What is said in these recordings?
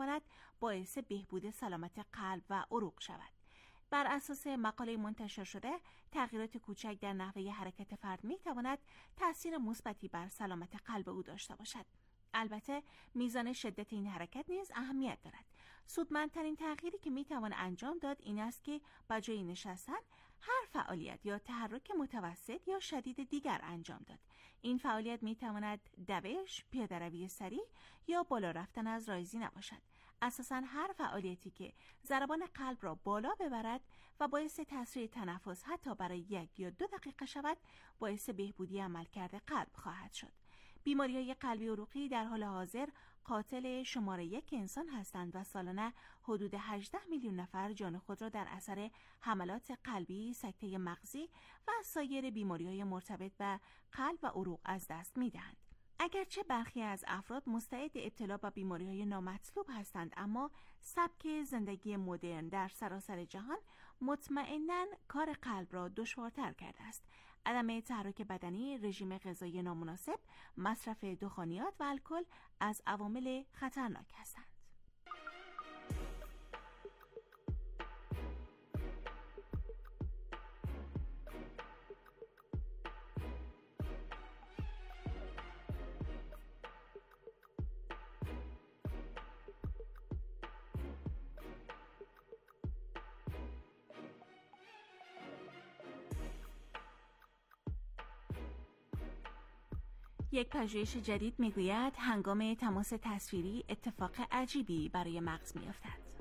میتواند باعث بهبود سلامت قلب و عروق شود. بر اساس مقاله منتشر شده، تغییرات کوچک در نحوه حرکت فرد میتواند تأثیر مثبتی بر سلامت قلب او داشته باشد. البته میزان شدت این حرکت نیز اهمیت دارد. سودمندترین تغییری که میتوان انجام داد این است که به جای نشستن هر فعالیت یا تحرک متوسط یا شدید دیگر انجام داد. این فعالیت میتواند دوش، پیاده‌روی سریع یا بالا رفتن از رایزی نباشد. اساساً هر فعالیتی که ضربان قلب را بالا ببرد و باعث تسریع تنفس حتی برای 1 یا 2 دقیقه شود، باعث بهبودی عملکرد قلب خواهد شد. بیماری‌های قلبی عروقی در حال حاضر قاتل شماره 1 انسان هستند و سالانه حدود 18 میلیون نفر جان خود را در اثر حملات قلبی، سکته مغزی و سایر بیماری‌های مرتبط به قلب و عروق از دست می‌دهند. اگرچه برخی از افراد مستعد ابتلا به بیماری‌های نامطلوب هستند، اما سبک زندگی مدرن در سراسر جهان مطمئناً کار قلب را دشوارتر کرده است. عدم تحرک بدنی، رژیم غذایی نامناسب، مصرف دخانیات و الکل از عوامل خطرناک هستند. یک پژوهش جدید میگوید هنگام تماس تصویری اتفاق عجیبی برای مغز میافتد.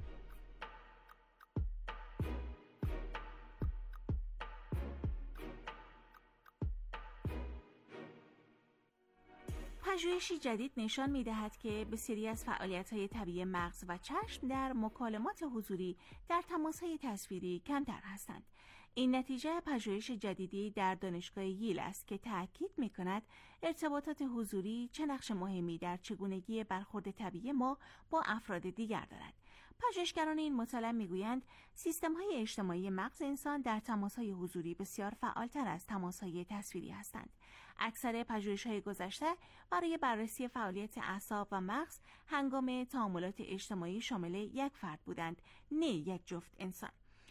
پژوهشی جدید نشان می‌دهد که بسیاری از فعالیت‌های طبیعی مغز و چشم در مکالمات حضوری در تماس‌های تصویری کمتر هستند. این نتیجه پژوهش جدیدی در دانشگاه ییل است که تأکید می‌کند ارتباطات حضوری چه نقش مهمی در چگونگی برخورد طبیعی ما با افراد دیگر دارد. پژوهشگران این مطالعه می‌گویند سیستم‌های اجتماعی مغز انسان در تماس‌های حضوری بسیار فعالتر از تماس‌های تصویری هستند. اکثر پژوهش‌های گذشته برای بررسی فعالیت اعصاب و مغز هنگام تعاملات اجتماعی شامل یک فرد بودند، نه یک جفت انسان.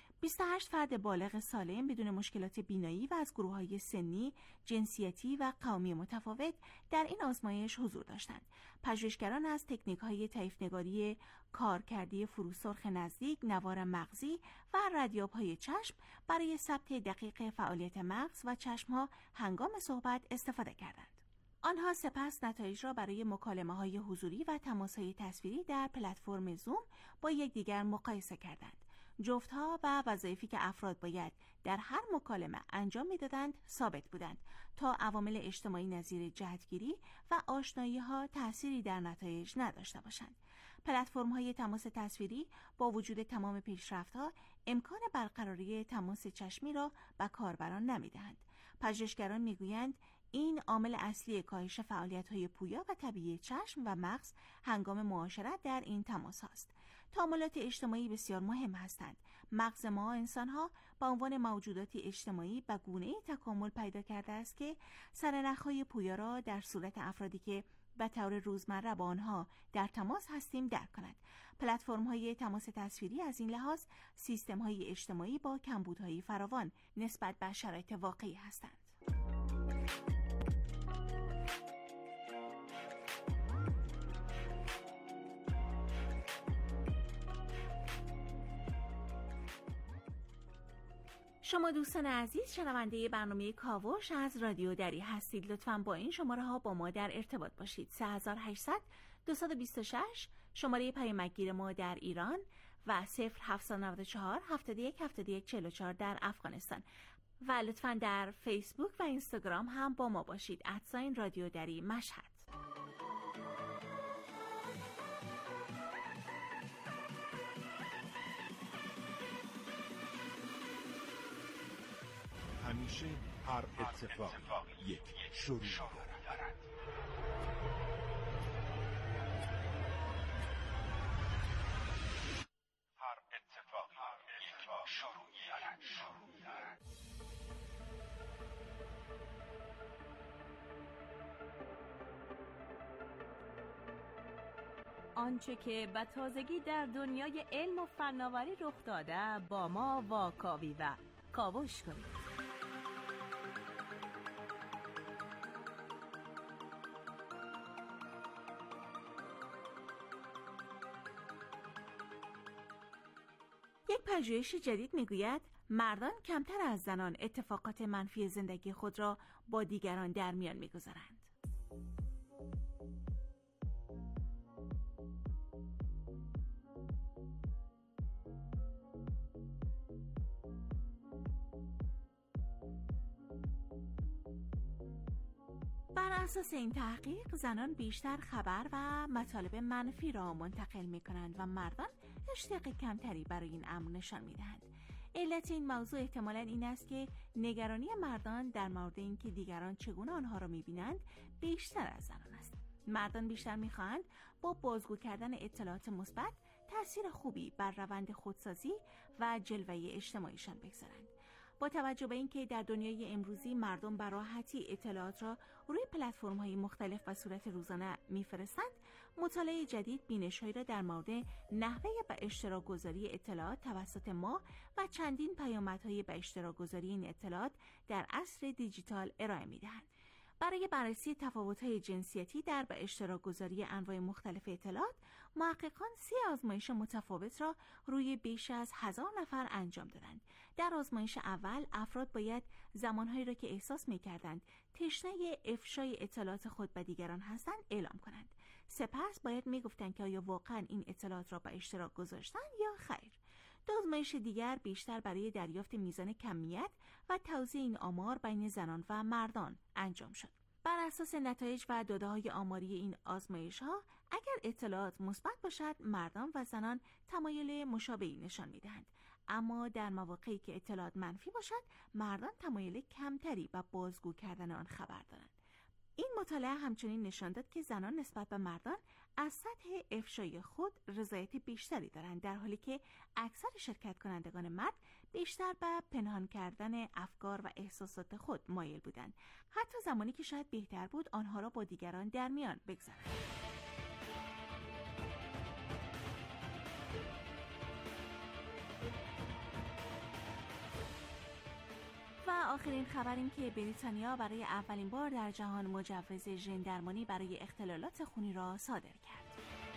28 فرد بالغ سالم بدون مشکلات بینایی و از گروه‌های سنی، جنسیتی و قومی متفاوت در این آزمایش حضور داشتند. پژوهشگران از تکنیک‌های طیف‌نگاری کارکردی فروسرخ نزدیک، نوار مغزی و ردیاب‌های چشم برای ثبت دقیق فعالیت مغز و چشم‌ها هنگام صحبت استفاده کردند. آنها سپس نتایج را برای مکالمه‌های حضوری و تماس‌های تصویری در پلتفرم زوم با یکدیگر مقایسه کردند. جفت‌ها و وظایفی که افراد باید در هر مکالمه انجام می‌دادند ثابت بودند تا عوامل اجتماعی نظیر جهتگیری و آشنایی‌ها تأثیری در نتایج نداشته باشند. پلتفرم‌های تماس تصویری با وجود تمام پیشرفت‌ها امکان برقراری تماس چشمی را به کاربران نمی‌دهند. پژوهشگران می‌گویند این عامل اصلی کاهش فعالیت‌های پویا و طبیعی چشم و مغز هنگام معاشرت در این تماس است. تعاملات اجتماعی بسیار مهم هستند. مغز ما انسان‌ها به عنوان موجوداتی اجتماعی به گونه‌ای تکامل پیدا کرده است که سرنخ‌های پویا را در صورت افرادی که به طور روزمره با آنها در تماس هستیم درک کند. پلتفرم‌های تماس تصویری از این لحاظ سیستم‌های اجتماعی با کمبودهای فراوان نسبت به شرایط واقعی هستند. شما دوستان عزیز شنونده برنامه کاوش از رادیو دری هستید. لطفاً با این شماره ها با ما در ارتباط باشید. 3800 226 شماره پیامکگیر ما در ایران و 0794 71 71 44 در افغانستان. و لطفاً در فیسبوک و اینستاگرام هم با ما باشید. @رادیو دری مشهد. همیشه هر اتفاق یک شروع دارد. هر اتفاق یک شروع دارد. آنچه که به تازگی در دنیای علم و فناوری رخ داده با ما واکاوی و کاوش کنید. یک پژوهش جدید میگوید مردان کمتر از زنان اتفاقات منفی زندگی خود را با دیگران در میان میگذارند. بر اساس این تحقیق زنان بیشتر خبر و مطالب منفی را منتقل می کنند و مردان اشتیاق کمتری برای این امر نشان می دهند. علت این موضوع احتمالاً این است که نگرانی مردان در مورد اینکه دیگران چگونه آنها را می بینند بیشتر از زنان است. مردان بیشتر می خواهند با بازگو کردن اطلاعات مثبت تأثیر خوبی بر روند خودسازی و جلوه اجتماعیشان بگذارند. با توجه به اینکه در دنیای امروزی مردم به راحتی اطلاعات را روی پلتفرم‌های مختلف و صورت روزانه می‌فرستند، مطالعه جدید بینش‌هایی را در مورد نحوه به اشتراک گذاری اطلاعات توسط ما و چندین پیامدهای به اشتراک گذاری این اطلاعات در عصر دیجیتال ارائه می‌دهند. برای بررسی تفاوت‌های جنسیتی در به اشتراک گذاری انواع مختلف اطلاعات، محققان 3 آزمایش متفاوت را روی بیش از 1000 نفر انجام دادند. در آزمایش اول، افراد باید زمانهایی را که احساس می‌کردند تشنه افشای اطلاعات خود به دیگران هستند اعلام کنند. سپس باید می‌گفتند که آیا واقعاً این اطلاعات را به اشتراک گذاشتند یا خیر. 2 آزمایش دیگر بیشتر برای دریافت میزان کمیت و توزیع این آمار بین زنان و مردان انجام شد. بر اساس نتایج و داده‌های آماری این آزمایش‌ها، اگر اطلاعات مثبت باشد، مردان و زنان تمایل مشابهی نشان می‌دهند، اما در مواقعی که اطلاعات منفی باشد، مردان تمایل کمتری به بازگو کردن آن خبر دارند. این مطالعه همچنین نشان داد که زنان نسبت به مردان از سطح افشای خود رضایت بیشتری دارند، در حالی که اکثر شرکت کنندگان مرد بیشتر به پنهان کردن افکار و احساسات خود مایل بودند، حتی زمانی که شاید بهتر بود آنها را با دیگران در میان بگذارند. و آخرین خبر این که بریتانیا برای اولین بار در جهان مجوز ژن درمانی برای اختلالات خونی را صادر کرد.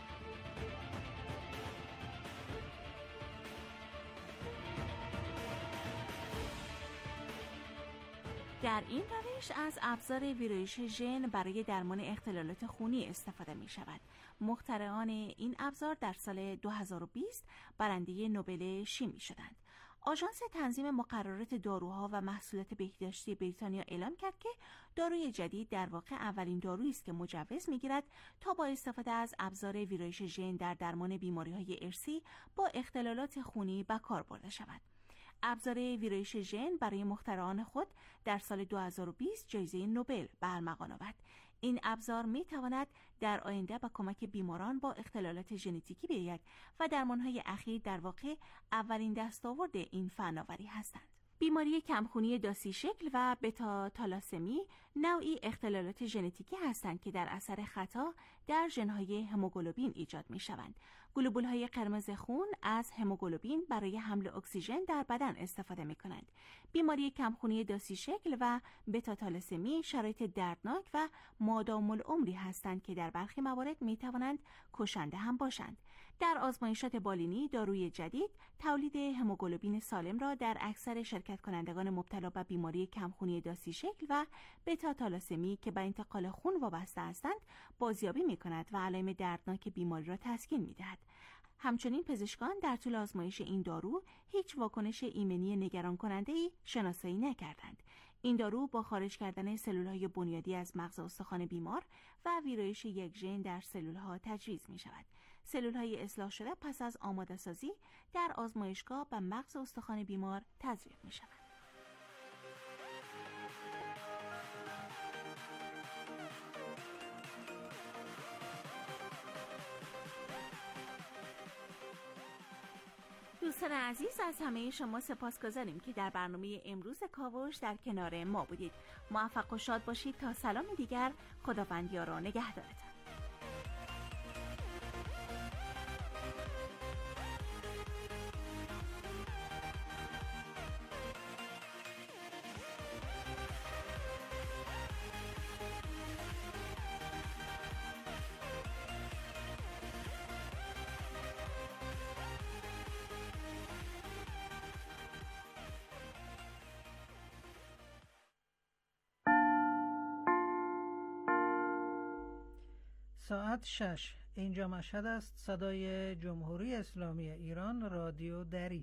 در این روش از ابزار ویرایش ژن برای درمان اختلالات خونی استفاده می شود. مخترعان این ابزار در سال 2020 برنده نوبل شیمی شدند. آژانس تنظیم مقررات داروها و محصولات بهداشتی بریتانیا اعلام کرد که داروی جدید در واقع اولین دارویی است که مجوز می‌گیرد تا با استفاده از ابزار ویرایش ژن در درمان بیماری‌های ارثی با اختلالات خونی به کار برده شود. ابزار ویرایش ژن برای مخترعان خود در سال 2020 جایزه نوبل به ارمغان آورد. این ابزار می تواند در آینده به کمک بیماران با اختلالات ژنتیکی بیاید و درمانهای اخیر در واقع اولین دستاورد این فناوری هستند. بیماری کمخونی داسی شکل و بتا تالاسمی نوعی اختلالات ژنتیکی هستند که در اثر خطا در ژن‌های هموگلوبین ایجاد می‌شوند. گلوبول‌های قرمز خون از هموگلوبین برای حمل اکسیژن در بدن استفاده می‌کنند. بیماری کمخونی داسی شکل و بتا تالاسمی شرایط دردناک و مادام العمری هستند که در برخی موارد می‌توانند کشنده هم باشند. در آزمایشات بالینی، داروی جدید تولید هموگلوبین سالم را در اکثر شرکت کنندگان مبتلا به بیماری کمخونی داسی شکل و بتا تالاسمی که به انتقال خون وابسته هستند بازیابی می‌کند و علائم دردناک بیماری را تسکین می‌دهد. همچنین پزشکان در طول آزمایش این دارو هیچ واکنش ایمنی نگران کننده‌ای شناسایی نکردند. این دارو با خارج کردن سلول‌های بنیادی از مغز استخوان بیمار و ویرایش یک ژن در سلول‌ها تجویز می‌شود. سلول‌های اصلاح شده پس از آماده‌سازی در آزمایشگاه به مغز استخوان بیمار تزریق می‌شود. دوستان عزیز، از همه شما سپاسگزاریم که در برنامه امروز کاوش در کنار ما بودید. موفق و شاد باشید تا سلام دیگر. خداوند یار و نگهدارتان. ساعت 6. اینجا مشهد است. صدای جمهوری اسلامی ایران، رادیو دری.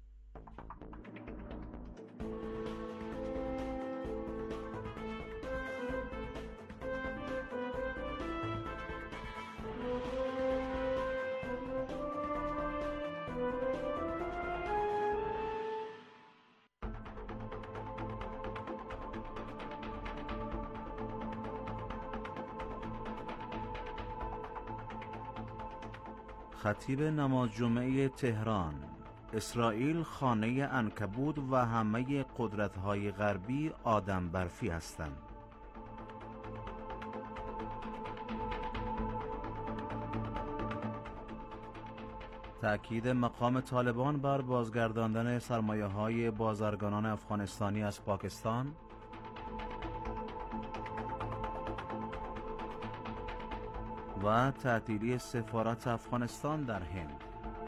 خطیب نماز جمعه تهران: اسرائیل خانه عنکبوت و همه قدرت‌های غربی آدم برفی هستند. تأکید مقام طالبان بر بازگرداندن سرمایه‌های بازرگانان افغانستانی از پاکستان. و تعطیلی سفارت افغانستان در هند.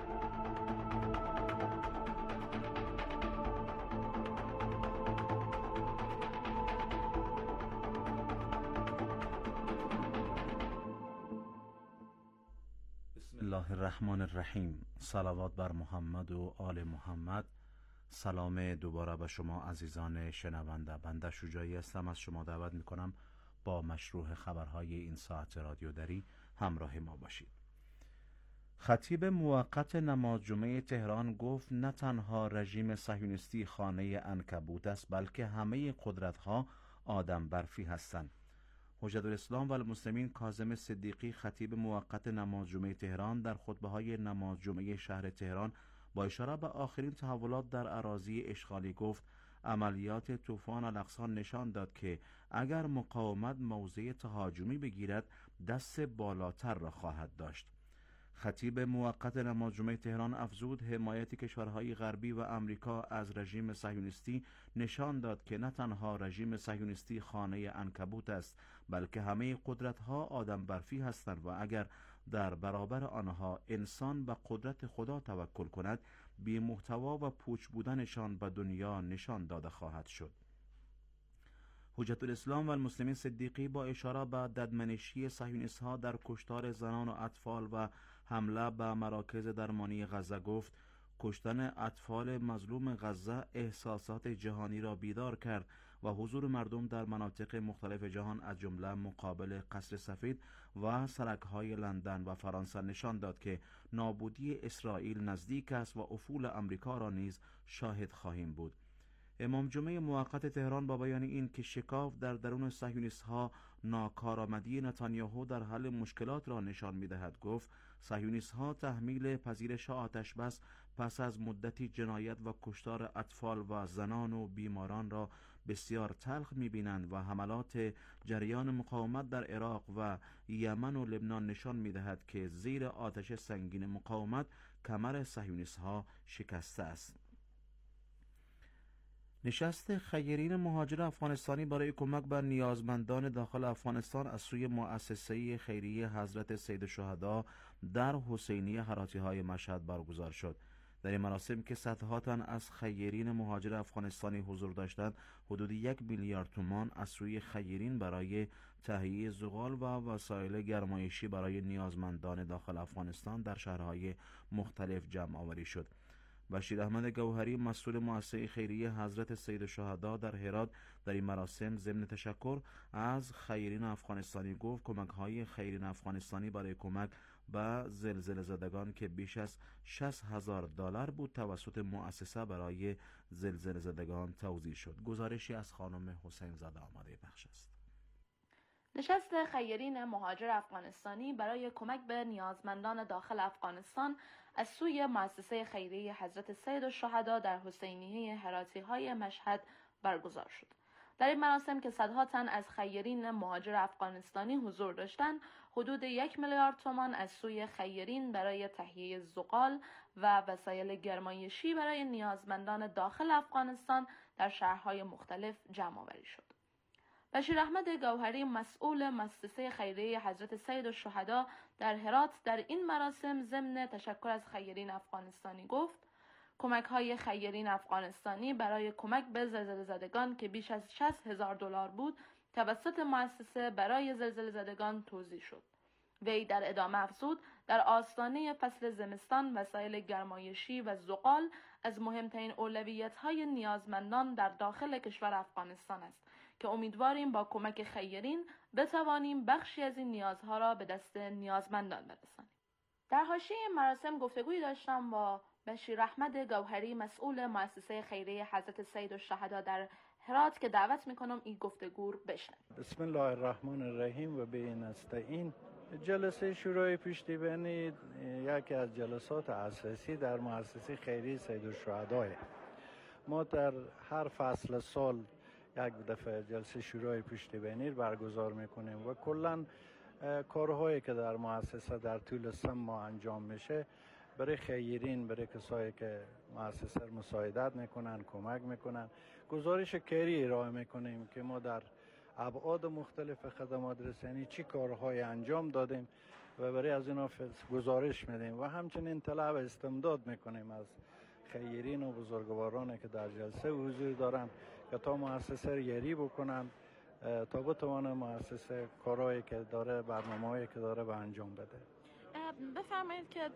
بسم الله الرحمن الرحیم. صلوات بر محمد و آل محمد. سلام دوباره به شما عزیزان شنونده. بنده شجاعی هستم. از شما دعوت میکنم با مشروع خبرهای این ساعت رادیو دری همراه ما باشید. خطیب موقت نماز جمعه تهران گفت نه تنها رژیم صهیونیستی خانه عنکبوت است، بلکه همه قدرت‌ها آدم برفی هستند. حجت الاسلام و المسلمین کاظم صدیقی، خطیب موقت نماز جمعه تهران، در خطبه‌های نماز جمعه شهر تهران با اشاره به آخرین تحولات در اراضی اشغالی گفت عملیات طوفان الاقصی نشان داد که اگر مقاومت موضع تهاجمی بگیرد دست بالاتر را خواهد داشت. خطیب موقت نماز جمعه تهران افزود حمایت کشورهای غربی و امریکا از رژیم صهیونیستی نشان داد که نه تنها رژیم صهیونیستی خانه عنکبوت است، بلکه همه قدرت‌ها آدم برفی هستند و اگر در برابر آنها انسان به قدرت خدا توکل کند، بی محتوا و پوچ بودنشان به دنیا نشان داده خواهد شد. حجت الاسلام و المسلمین صدیقی با اشاره به ددمنشی صهیونیست‌ها در کشتار زنان و اطفال و حمله به مراکز درمانی غزه گفت کشتن اطفال مظلوم غزه احساسات جهانی را بیدار کرد و حضور مردم در مناطق مختلف جهان از جمله مقابل قصر سفید و سرک‌های لندن و فرانسه نشان داد که نابودی اسرائیل نزدیک است و افول امریکا را نیز شاهد خواهیم بود. امام جمعه موقت تهران با بیان این که شکاف در درون صهیونیست‌ها ناکارآمدی نتانیاهو در حل مشکلات را نشان می‌دهد گفت صهیونیست‌ها تحمیل پذیرش آتش بس پس از مدتی جنایت و کشتار اطفال و زنان و بیماران را بسیار تلخ می‌بینند و حملات جریان مقاومت در عراق و یمن و لبنان نشان می‌دهد که زیر آتش سنگین مقاومت کمر صهیونیست‌ها شکسته است. نشست خیرین مهاجر افغانستانی برای کمک به نیازمندان داخل افغانستان از سوی مؤسسه خیریه حضرت سید الشهدا در حسینیه هراتی‌های مشهد برگزار شد. در این مراسم که صدها تن از خیرین مهاجر افغانستانی حضور داشتند، حدود 1 میلیارد تومان از سوی خیرین برای تهیه زغال و وسایل گرمایشی برای نیازمندان داخل افغانستان در شهرهای مختلف جمع آوری شد. بشیر احمد گوهری، مسئول مؤسسه خیریه حضرت سید الشهدا در هرات، در این مراسم ضمن تشکر از خیرین افغانستانی گفت کمک‌های خیرین افغانستانی برای کمک به زلزله زدگان که بیش از $60,000 بود توسط مؤسسه برای زلزله زدگان توزیع شد. گزارشی از خانم حسین زاده آماده بخش است. نشست خیرین مهاجر افغانستانی برای کمک به نیازمندان داخل افغانستان از سوی مؤسسه خیریه حضرت سید الشهدا در حسینیه هراتی‌های مشهد برگزار شد. در این مراسم که صدها تن از خیرین مهاجر افغانستانی حضور داشتند، حدود 1 میلیارد تومان از سوی خیرین برای تهیه زغال و وسایل گرمایشی برای نیازمندان داخل افغانستان در شهرهای مختلف جمع آوری شد. بشیر احمد گوهری، مسئول مؤسسه خیریه حضرت سید الشهدا در هرات، در این مراسم ضمن تشکر از خیرین افغانستانی گفت کمک‌های خیرین افغانستانی برای کمک به زلزله زدگان که بیش از $60,000 بود توسط مؤسسه برای زلزله زدگان توزیع شد. وی در ادامه افزود در آستانه فصل زمستان وسایل گرمایشی و زغال از مهمترین اولویت‌های نیازمندان در داخل کشور افغانستان است که امیدواریم با کمک خیرین بتوانیم بخشی از این نیازها را به دست نیازمندان برسانیم. در حاشیه مراسم گفتگویی داشتم با بشیر احمد گوهری، مسئول مؤسسه خیریه حضرت سید الشهدا در هرات که دعوت میکنم این گفتگو رو بشنویم. بسم الله الرحمن الرحیم و به نستعین. جلسه شورای پشتیبانی یکی از جلسات اساسی در مؤسسه خیریه سید الشهدا. ما در هر فصل سال یک دفعه جلسه شورای پشتیبانی برگزار میکنیم و کلا کارهایی که در مؤسسه در طول سه ماه انجام میشه برای خیرین، برای کسایی که مؤسسه مساعدت میکنن، کمک میکنن، گزارش کاری ارائه میکنیم که ما در ابعاد مختلف خدمات رسانی چی کارهای انجام دادیم و برای از اینا گزارش میدیم و همچنین طلب استمداد میکنیم از خیرین و بزرگوارانی که در جلسه حضور دارن که تا مؤسسه یاری بکنن تا بتوانه مؤسسه کارهایی که داره، برنامه‌هایی که داره به انجام بده. بفرمایید که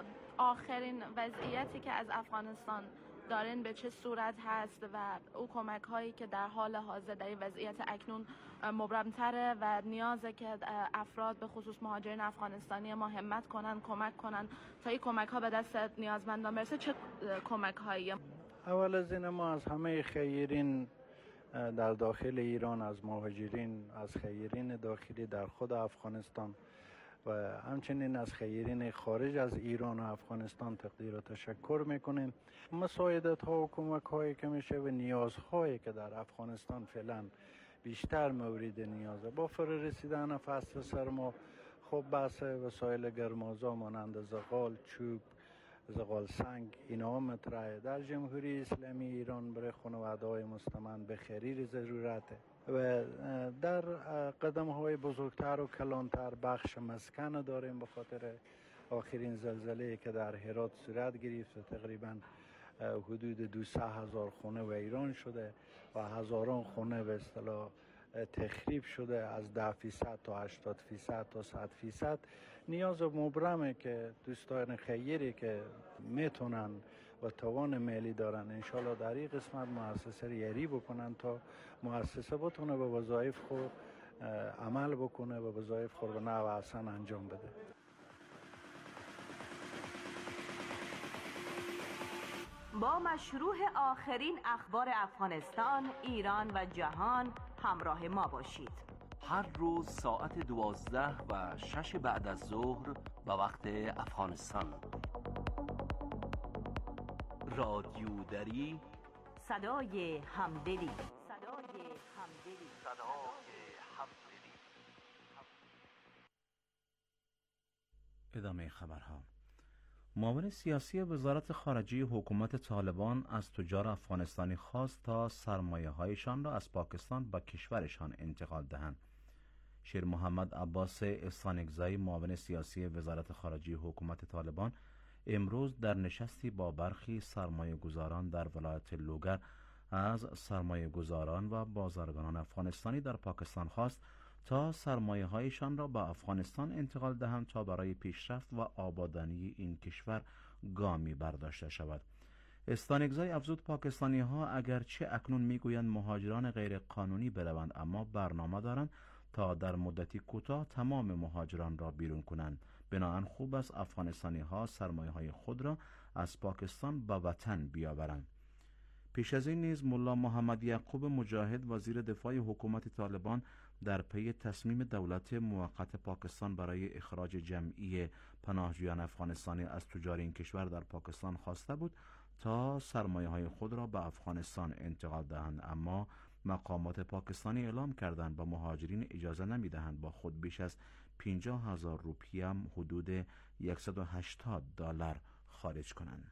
آخرین وضعیتی که از افغانستان دارین به چه صورت هست و او کمک هایی که در حال حاضر در این وضعیت اکنون مبرمتره و نیازه که افراد به خصوص مهاجرین افغانستانی ما همت کنن، کمک کنن تا این کمک ها به دست نیازمندان برسه. چه کمک هایی؟ اول از این ما از همه خیرین در داخل ایران، از مهاجرین، از خیرین داخلی در خود افغانستان و همچنین از خیرین خارج از ایران و افغانستان تقدیر و تشکر میکنیم. مساعدت ها و کمک هایی که میشه و نیازهایی که در افغانستان فعلا بیشتر مورد نیازه. با فرارسیدن فصل سرما خب بحث وسایل گرمازا مانند زغال، چوب، زغال سنگ اینا مطرحه. در جمهوری اسلامی ایران برای خانواده‌های مستمند به خرید ضرورته و در قدم‌های بزرگتر و کلانتر بخش مسکن داریم به خاطر آخرین زلزله که در هرات صورت گرفت و تقریبا حدود 200,000 خانه ویران شده و هزاران خانه به اصطلاح تخریب شده، از 10% تا 80% تا 100%. نیاز مبرمه که دوستان خیری که میتونن و توان مالی دارن انشالله در این قسمت مؤسسه یاری بکنن تا مؤسسه بتونه به وظایف خود عمل بکنه و وظایف خود به نحو احسن انجام بده. با مشروع آخرین اخبار افغانستان، ایران و جهان همراه ما باشید. هر روز ساعت 12 و 6 بعد از ظهر به وقت افغانستان. رادیو دری، صدای همدلی. ادامه خبرها. معاون سیاسی وزارت خارجه حکومت طالبان از تجار افغانستانی خواست تا سرمایه‌هایشان را از پاکستان به کشورشان انتقال دهند. شیر محمد عباس استانگزایی، معاون سیاسی وزارت خارجه حکومت طالبان، امروز در نشستی با برخی سرمایه‌گذاران در ولایت لوگر از سرمایه‌گذاران و بازرگانان افغانستانی در پاکستان خواست تا سرمایه‌هایشان را به افغانستان انتقال دهند تا برای پیشرفت و آبادانی این کشور گامی برداشته شود. استانگزای افزود پاکستانی‌ها اگرچه اکنون میگویند مهاجران غیر قانونی بروند، اما برنامه دارند تا در مدتی کوتاه تمام مهاجران را بیرون کنند. بنابراین خوب است افغانستانی‌ها سرمایه‌های خود را از پاکستان به وطن بیاورند. پیش از این نیز ملا محمد یعقوب مجاهد، وزیر دفاع حکومت طالبان، در پی تصمیم دولت موقت پاکستان برای اخراج جمعی پناهجویان افغانستانی از تجار این کشور در پاکستان خواسته بود تا سرمایه‌های خود را به افغانستان انتقال دهند، اما مقامات پاکستانی اعلام کردند به مهاجرین اجازه نمی‌دهند با خود بیش از 50,000 روپیه حدود $180 خارج کنند.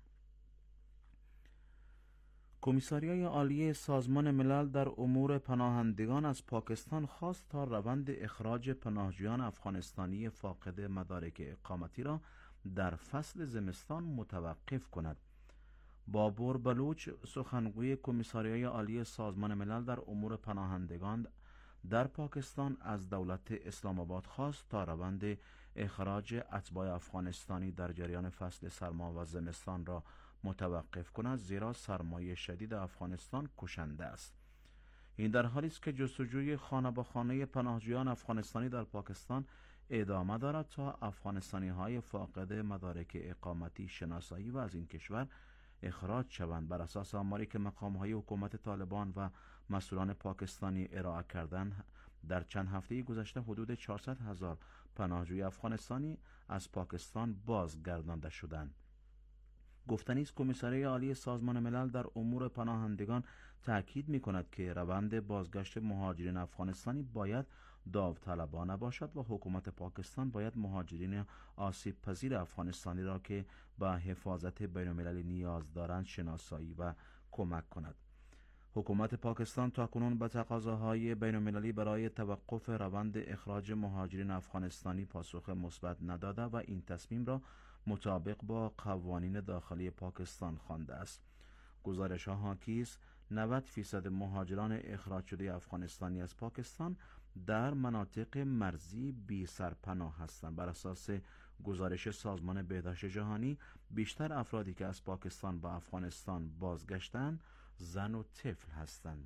کمیساریای عالی سازمان ملل در امور پناهندگان از پاکستان خواست تا روند اخراج پناهجویان افغانستانی فاقد مدارک اقامتی را در فصل زمستان متوقف کند. بابور بلوچ، سخنگوی کمیساریای عالی سازمان ملل در امور پناهندگان در پاکستان، از دولت اسلام آباد خواست تا روند اخراج اتباع افغانستانی در جریان فصل سرما و زمستان را متوقف کند، زیرا سرمایه شدید افغانستان کشنده است. این در حالی است که جستجوی خانه به خانه پناهجویان افغانستانی در پاکستان ادامه دارد تا افغانستانی های فاقد مدارک اقامتی شناسایی و از این کشور اخراج شوند. بر اساس آماری که مقام های حکومت طالبان و مسئولان پاکستانی ارائه کردند، در چند هفته گذشته حدود 400,000 پناهجوی افغانستانی از پاکستان بازگردانده شدند. گفتنی است کمیسریه عالی سازمان ملل در امور پناهندگان تاکید می‌کند که روند بازگشت مهاجرین افغانستانی باید داوطلبانه باشد و حکومت پاکستان باید مهاجرین آسیب پذیر افغانستانی را که به حفاظت بین‌المللی نیاز دارند شناسایی و کمک کند. حکومت پاکستان تاکنون به تقاضاهای بین‌المللی برای توقف روند اخراج مهاجرین افغانستانی پاسخ مثبت نداده و این تصمیم را مطابق با قوانین داخلی پاکستان خوانده است. گزارش‌ها حاکی است 90% مهاجران اخراج شده افغانستانی از پاکستان در مناطق مرزی بی سرپناه هستند. بر اساس گزارش سازمان بهداشت جهانی، بیشتر افرادی که از پاکستان به افغانستان بازگشتند زن و طفل هستند.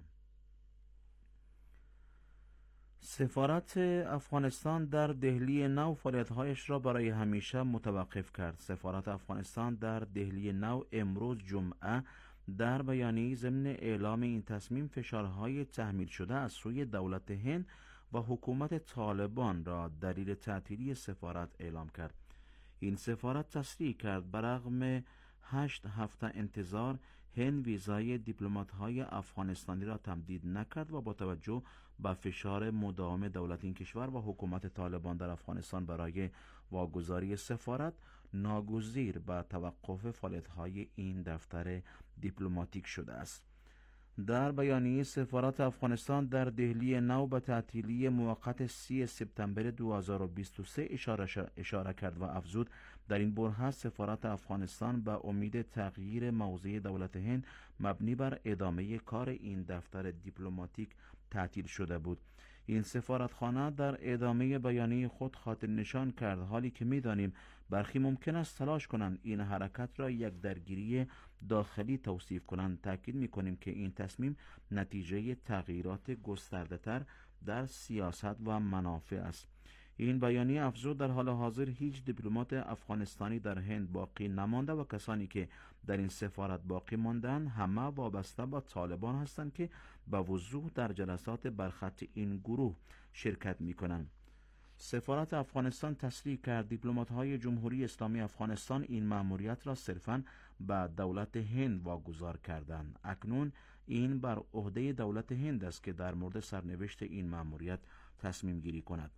سفارت افغانستان در دهلی نو فعالیت‌هایش را برای همیشه متوقف کرد. سفارت افغانستان در دهلی نو امروز جمعه در بیانیه‌ای ضمن اعلام این تصمیم فشارهای تحمیل شده از سوی دولت هند و حکومت طالبان را دلیل تعطیلی سفارت اعلام کرد. این سفارت تصریح کرد برغم 8 هفته انتظار هند ویزای دیپلمات‌های افغانستانی را تمدید نکرد و با توجه به فشار مداوم دولت این کشور و حکومت طالبان در افغانستان برای واگذاری سفارت ناگزیر به توقف فعالیت‌های این دفتر دیپلماتیک شده است. در بیانیه سفارت افغانستان در دهلی نو به تعطیلی موقت 30 سپتامبر 2023 اشاره کرد و افزود در این برهه سفارت افغانستان به امید تغییر موضع دولت هند مبنی بر ادامه کار این دفتر دیپلماتیک تعطیل شده بود. این سفارتخانه در ادامه بیانیه خود خاطر نشان کرد حالی که می‌دانیم برخی ممکن است تلاش کنند این حرکت را یک درگیری داخلی توصیف کنند، تاکید می‌کنیم که این تصمیم نتیجه تغییرات گسترده‌تر در سیاست و منافع است. این بیانیه افزود در حال حاضر هیچ دیپلمات افغانستانی در هند باقی نمانده و کسانی که در این سفارت باقی ماندند همه وابسته به طالبان هستند که به وضوح در جلسات برخط این گروه شرکت می‌کنند. سفارت افغانستان تصریح کرد دیپلمات‌های جمهوری اسلامی افغانستان این مأموریت را صرفاً به دولت هند واگذار کردند. اکنون این بر عهده دولت هند است که در مورد سرنوشت این مأموریت تصمیم گیری کند.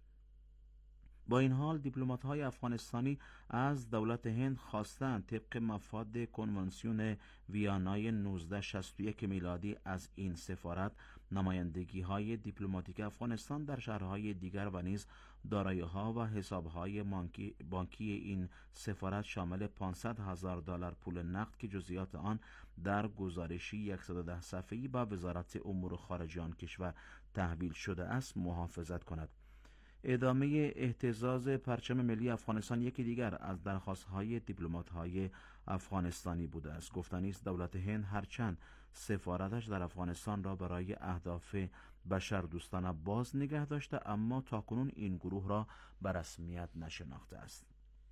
با این حال دیپلمات‌های افغانستانی از دولت هند خواستند طبق مفاد کنوانسیون ویانای 1961 میلادی از این سفارت نمایندگی‌های دیپلماتیک افغانستان در شهرهای دیگر و نیز دارایی‌ها و حساب‌های بانکی این سفارت شامل $500,000 پول نقد که جزئیات آن در گزارشی 110 صفحه‌ای به وزارت امور خارجه آن کشور تحویل شده است محافظت کند. ادامه اهتزاز پرچم ملی افغانستان یکی دیگر از درخواست‌های دیپلمات‌های افغانستانی بوده است. گفتنی است دولت هند هرچند سفارتش در افغانستان را برای اهداف بشردوستانه باز نگه داشته اما تاکنون این گروه را به رسمیت نشناخته است.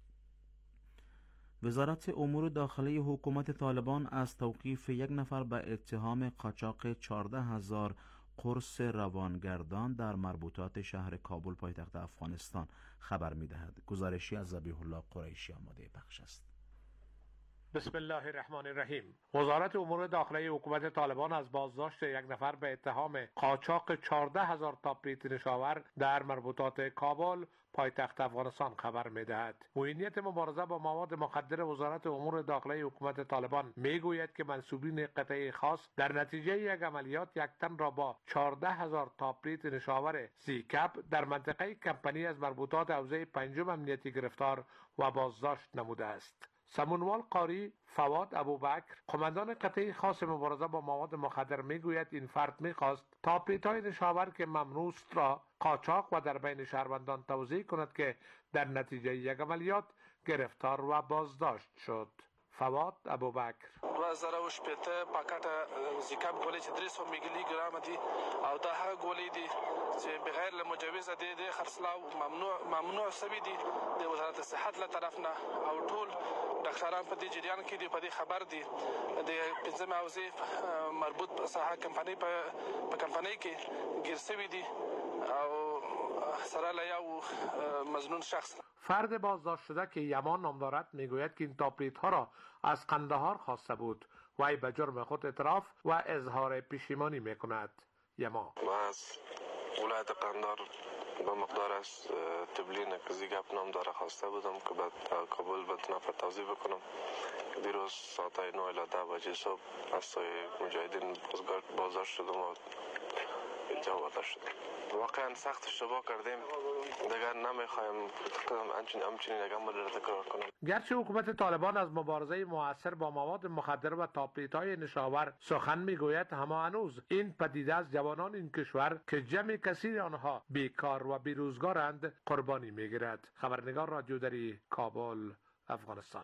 وزارت امور داخلی حکومت طالبان از توقیف یک نفر به اتهام قاچاق 14,000 قرص روانگردان در مربوطات شهر کابل پایتخت افغانستان خبر می‌دهد. گزارشی از ذبیح الله قریشی آماده پخش است. بسم الله الرحمن الرحیم. وزارت امور داخلی حکومت طالبان از بازداشت یک نفر به اتهام قاچاق 14,000 تا پریتنشاور در مربوطات کابل پایتخت افغانستان خبر می‌دهد. معینیت مبارزه با مواد مخدر وزارت امور داخلی حکومت طالبان میگوید که منسوبین قطعه خاص در نتیجه یک عملیات یک تن را با 14,000 تا پریتنشاور سیکپ در منطقه کمپنی از مربوطات حوزه 5 امنیتی گرفتار و بازداشت نموده است. سمونوال قاری فواد ابوبکر قماندان قطعه خاص مبارزه با مواد مخدر میگوید این فرد میخواست تا پیتای نشاور که ممنوع است را قاچاق و در بین شهروندان توزیع کند که در نتیجه یک عملیات گرفتار و بازداشت شد. فواد ابوبکر 2015 پاکټ زیکاب ګولې چې 300 میلی ګرام دي او دا هغه ګولې دي چې بغیر له مجوز د خرڅلاو ممنوع سوي دي د وزارت صحت له طرف نه او ټول ډاکټران په دې جریان کې دي په دې خبر دي د پنځم حوزې مربوط صحه کمپنۍ په کمپنۍ کې ګیر سوي دي او سره له یو مظنون شخص. فرد بازداشت شده که یمان نام دارد میگوید که این تاپلیت‌ها را از قندهار خواسته بود و ای به جرم خود اعتراف و اظهار پشیمانی میکند. یما از ولایت قندهار به مقدار از تبلین زیگاب نام داره خواسته بودم که بعد کابل به دو نفر توضیح بکنم. دیروز ساعت 9 الی 10 بجه صبح از سوی مجاهدین بازداشت شدم و اینجا آورده شدم. واقعا سخت اشتباه کردیم، دیگر نمیخوایم همچنین یک عمل را تکرار کنم. گرچه حکومت طالبان از مبارزه موثر با مواد مخدر و تاپلیت‌های نشاور سخن میگوید، اما هنوز این پدیده از جوانان این کشور که جمع کثیر آنها بیکار و بیروزگارند قربانی میگیرد. خبرنگار رادیو دری، کابل، افغانستان.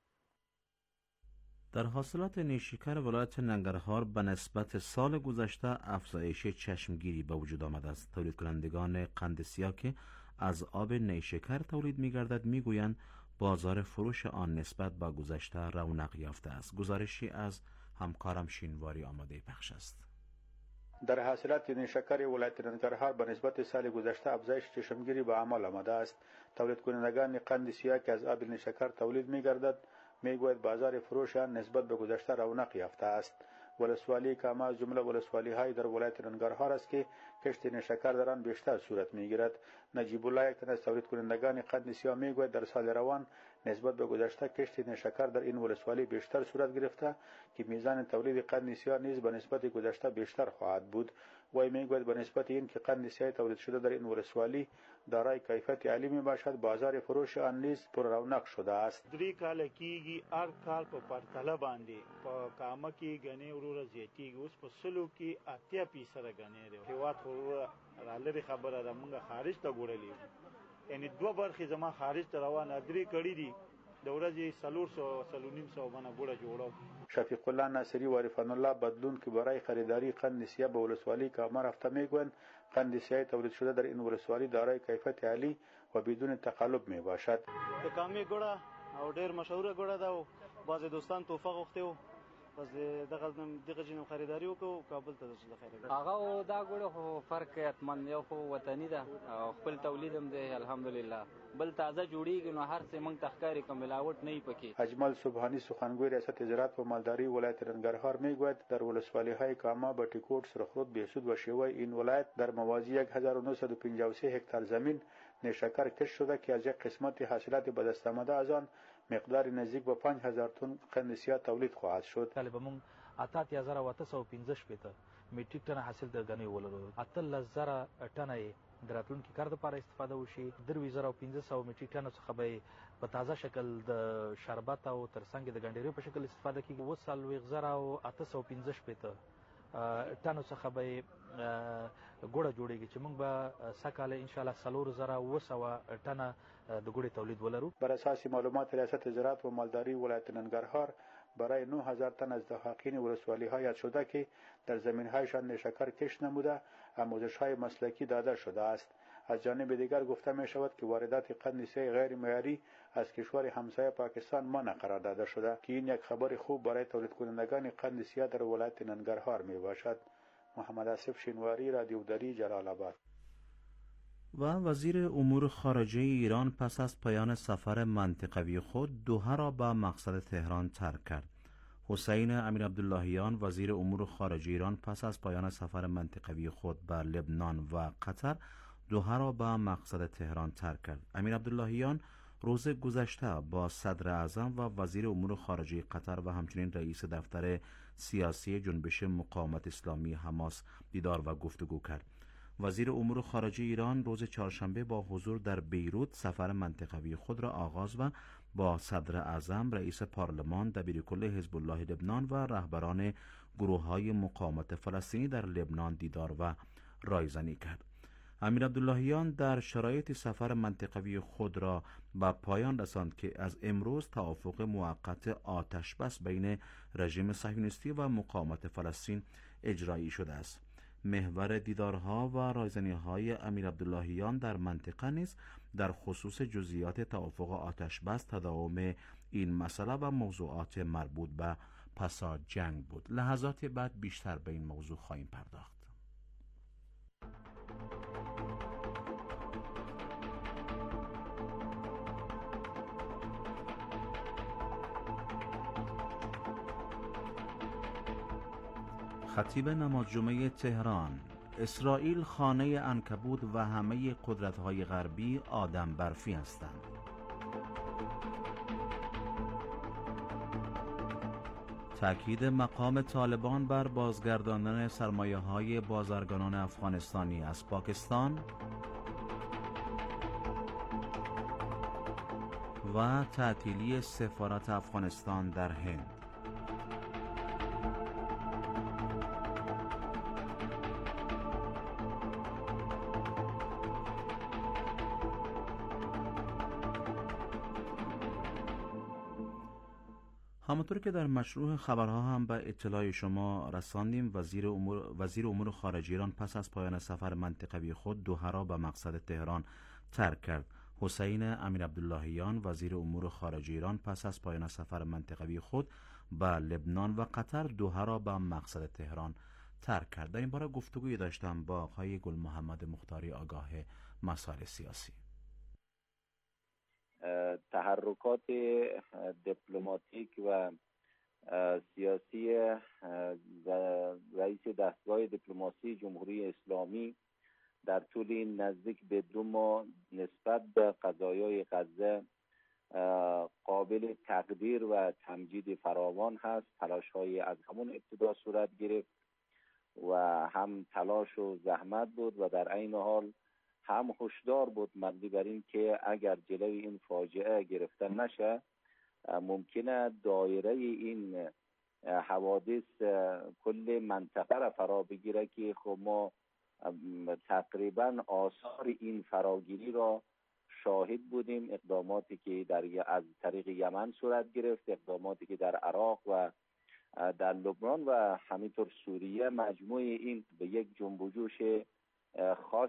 در حاصلات نیشکر ولایت ننگرهار به نسبت سال گذشته افزایش چشمگیری به وجود آمده است. تولید کنندگان قند سیاه که از آب نیشکر تولید می‌گردد میگویند بازار فروش آن نسبت به گذشته رونق یافته است. گزارشی از همکارم شینواری آماده پخش است. در حاصلات نیشکر ولایت ننگرهار به نسبت سال گذشته افزایش چشمگیری به عمل آمده است. تولید کنندگان قند سیاه که از آب نیشکر تولید می‌گردد میگوید بازار فروش آن نسبت به گذشته رونق یافته است. ولسوالی کاما از جمله ولسوالی های در ولایت ننگرهار است که کشت نیشکر در آن بیشتر صورت میگیرد. نجیب الله یک تن از تولید کنندگان قند سیاه میگوید در سال روان نسبت به گذشته کشت نیشکر در این ولسوالی بیشتر صورت گرفته که میزان تولید قند سیاه نیز به نسبت گذشته بیشتر خواهد بود. وی میگوید به نسبت این که قند سیاه تولید شده در این ولسوالی دارای کیفیت عالی می باشد، بازار فروش آن نیز پر رونق شده است. 3 کال کېږي هر کال په پرتله باندې په کامه کې غنې وروره زیاتېږي. اوس په سلو کې 80% غنې دی. هیواد وروره رالري خبره ده، موږ خارج ته ګورلې، یعنی دوه برخې زما خارج ته روانه 3 کړي دي د ورځې 400 باندې ګوړه جوړو. شفیق الله ناصری و عرفان الله بدلون که برای خریداری قند سیاه به ولسوالی کامه رفته میگویند قند سیاه تولید شده در این ولسوالی دارای کیفیت عالی و بدون تقلب می باشد. د کامې ګوړه او ډیر مشهوره ګوړه ده او بعض دوستان توفه غوښتي وو، بس دغه جنو خریداری وکړو کابل ته د خریداري هغه دا ګوړه خو فرق اتمن یو خو وطني ده او خپل تولید هم دی الحمدلله، بل تازه جوړیږي نو هر څه موږ تخکاری کوم ملاوت نه پکې. اجمل سبحانی سخنگوی ریاست زراعت و مالداری ولایت ننگرهار میگوید در ولسوالی های کاما، بټیکوټ، سرخرود، بهسود و شیوه این ولایت در موازی 1953 هکتار زمین نیشکر کشت شده که از یک قسمت حاصلات به دست آمده از آن مقدار نزدیک به 5000 تن قند سیاه تولید خواهد شد. طالبمون 8815 میټریک ټن حاصل د غنی ولرو، 18000 ټنه دراتونکو کار د لپاره استفاده وشي، 3500 میټریک ټن څخه به په تازه شکل د شربت او ترڅنګ د ګنډېرو په شکل استفاده کیږي. 2815 ټنو څخه به ګوړه جوړیږي چې موږ به سکاله ان شاء الله 4200 ټنه د ګوړې تولید ولرو. بر اساس معلومات ریاست زراعت و مالداری ولایت ننگرهار برای 9000 تن از دهقان ولسوالی ها یاد شده که در زمین هایشان نیشکر کشت نموده آموزش های مسلکی داده شده است. از جانب دیگر گفته می شود که واردات قند سیاه غیر معیاری از کشور همسایه پاکستان منع قرار داده شده که این یک خبر خوب برای تولید کنندگان قند سیاه در ولایت ننگرهار می باشد. محمد آصف شینواری، رادیو دری، جلال آباد. و وزیر امور خارجه ایران پس از پایان سفر منطقوی خود دوحه را به مقصد تهران ترک کرد. حسین امیر عبداللهیان وزیر امور خارجه ایران پس از پایان سفر منطقوی خود به لبنان و قطر دوحه را به مقصد تهران ترک کرد. امیر عبداللهیان روز گذشته با صدر اعظم و وزیر امور خارجه قطر و همچنین رئیس دفتر سیاسی جنبش مقاومت اسلامی حماس دیدار و گفتگو کرد. وزیر امور خارجه ایران روز چهارشنبه با حضور در بیروت سفر منطقوی خود را آغاز و با صدر اعظم، رئیس پارلمان، دبیرکل حزب الله لبنان و رهبران گروه‌های مقاومت فلسطینی در لبنان دیدار و رایزنی کرد. امیر عبداللهیان در شرایط سفر منطقوی خود را به پایان رساند که از امروز توافق موقت آتش بس بین رژیم صهیونیستی و مقاومت فلسطین اجرایی شده است. محور دیدارها و رایزنی‌های امیر عبداللهیان در منطقه نیز در خصوص جزئیات توافق آتش بس، تداوم این مسئله و موضوعات مربوط به پسا جنگ بود. لحظات بعد بیشتر به این موضوع خواهیم پرداخت. خطیب نماز جمعه تهران: اسرائیل خانه عنکبوت و همه قدرت‌های غربی آدم برفی هستند. تأکید مقام طالبان بر بازگرداندن سرمایه‌های بازرگانان افغانستانی از پاکستان و تعطیلی سفارت افغانستان در هند. همانطور که در مشروع خبرها هم به اطلاع شما رساندیم، وزیر امور خارجه ایران پس از پایان سفر منطقوی خود دوحه را به مقصد تهران ترک کرد. حسین امیر عبداللهیان وزیر امور خارجه ایران پس از پایان سفر منطقوی خود به لبنان و قطر دوحه را به مقصد تهران ترک کرد. در این باره گفتگوی داشتم با آقای گل محمد مختاری، آگاه مسائل سیاسی. تحرکات دیپلماتیک و سیاسی رئیس دستگاه دیپلماسی جمهوری اسلامی در طول نزدیک به 2 ماه نسبت به قضایای غزه قابل تقدیر و تمجید فراوان هست. تلاش‌های از همون ابتدا صورت گرفت و هم تلاش و زحمت بود و در عین حال هم هشدار بود مبنی بر این که اگر جلوی این فاجعه گرفته نشه ممکنه دایره این حوادث کل منطقه را فرا بگیره که خب ما تقریبا آثار این فراگیری را شاهد بودیم. اقداماتی که از طریق یمن صورت گرفت، اقداماتی که در عراق و در لبنان و همینطور سوریه، مجموع این به یک جنب و جوش خاص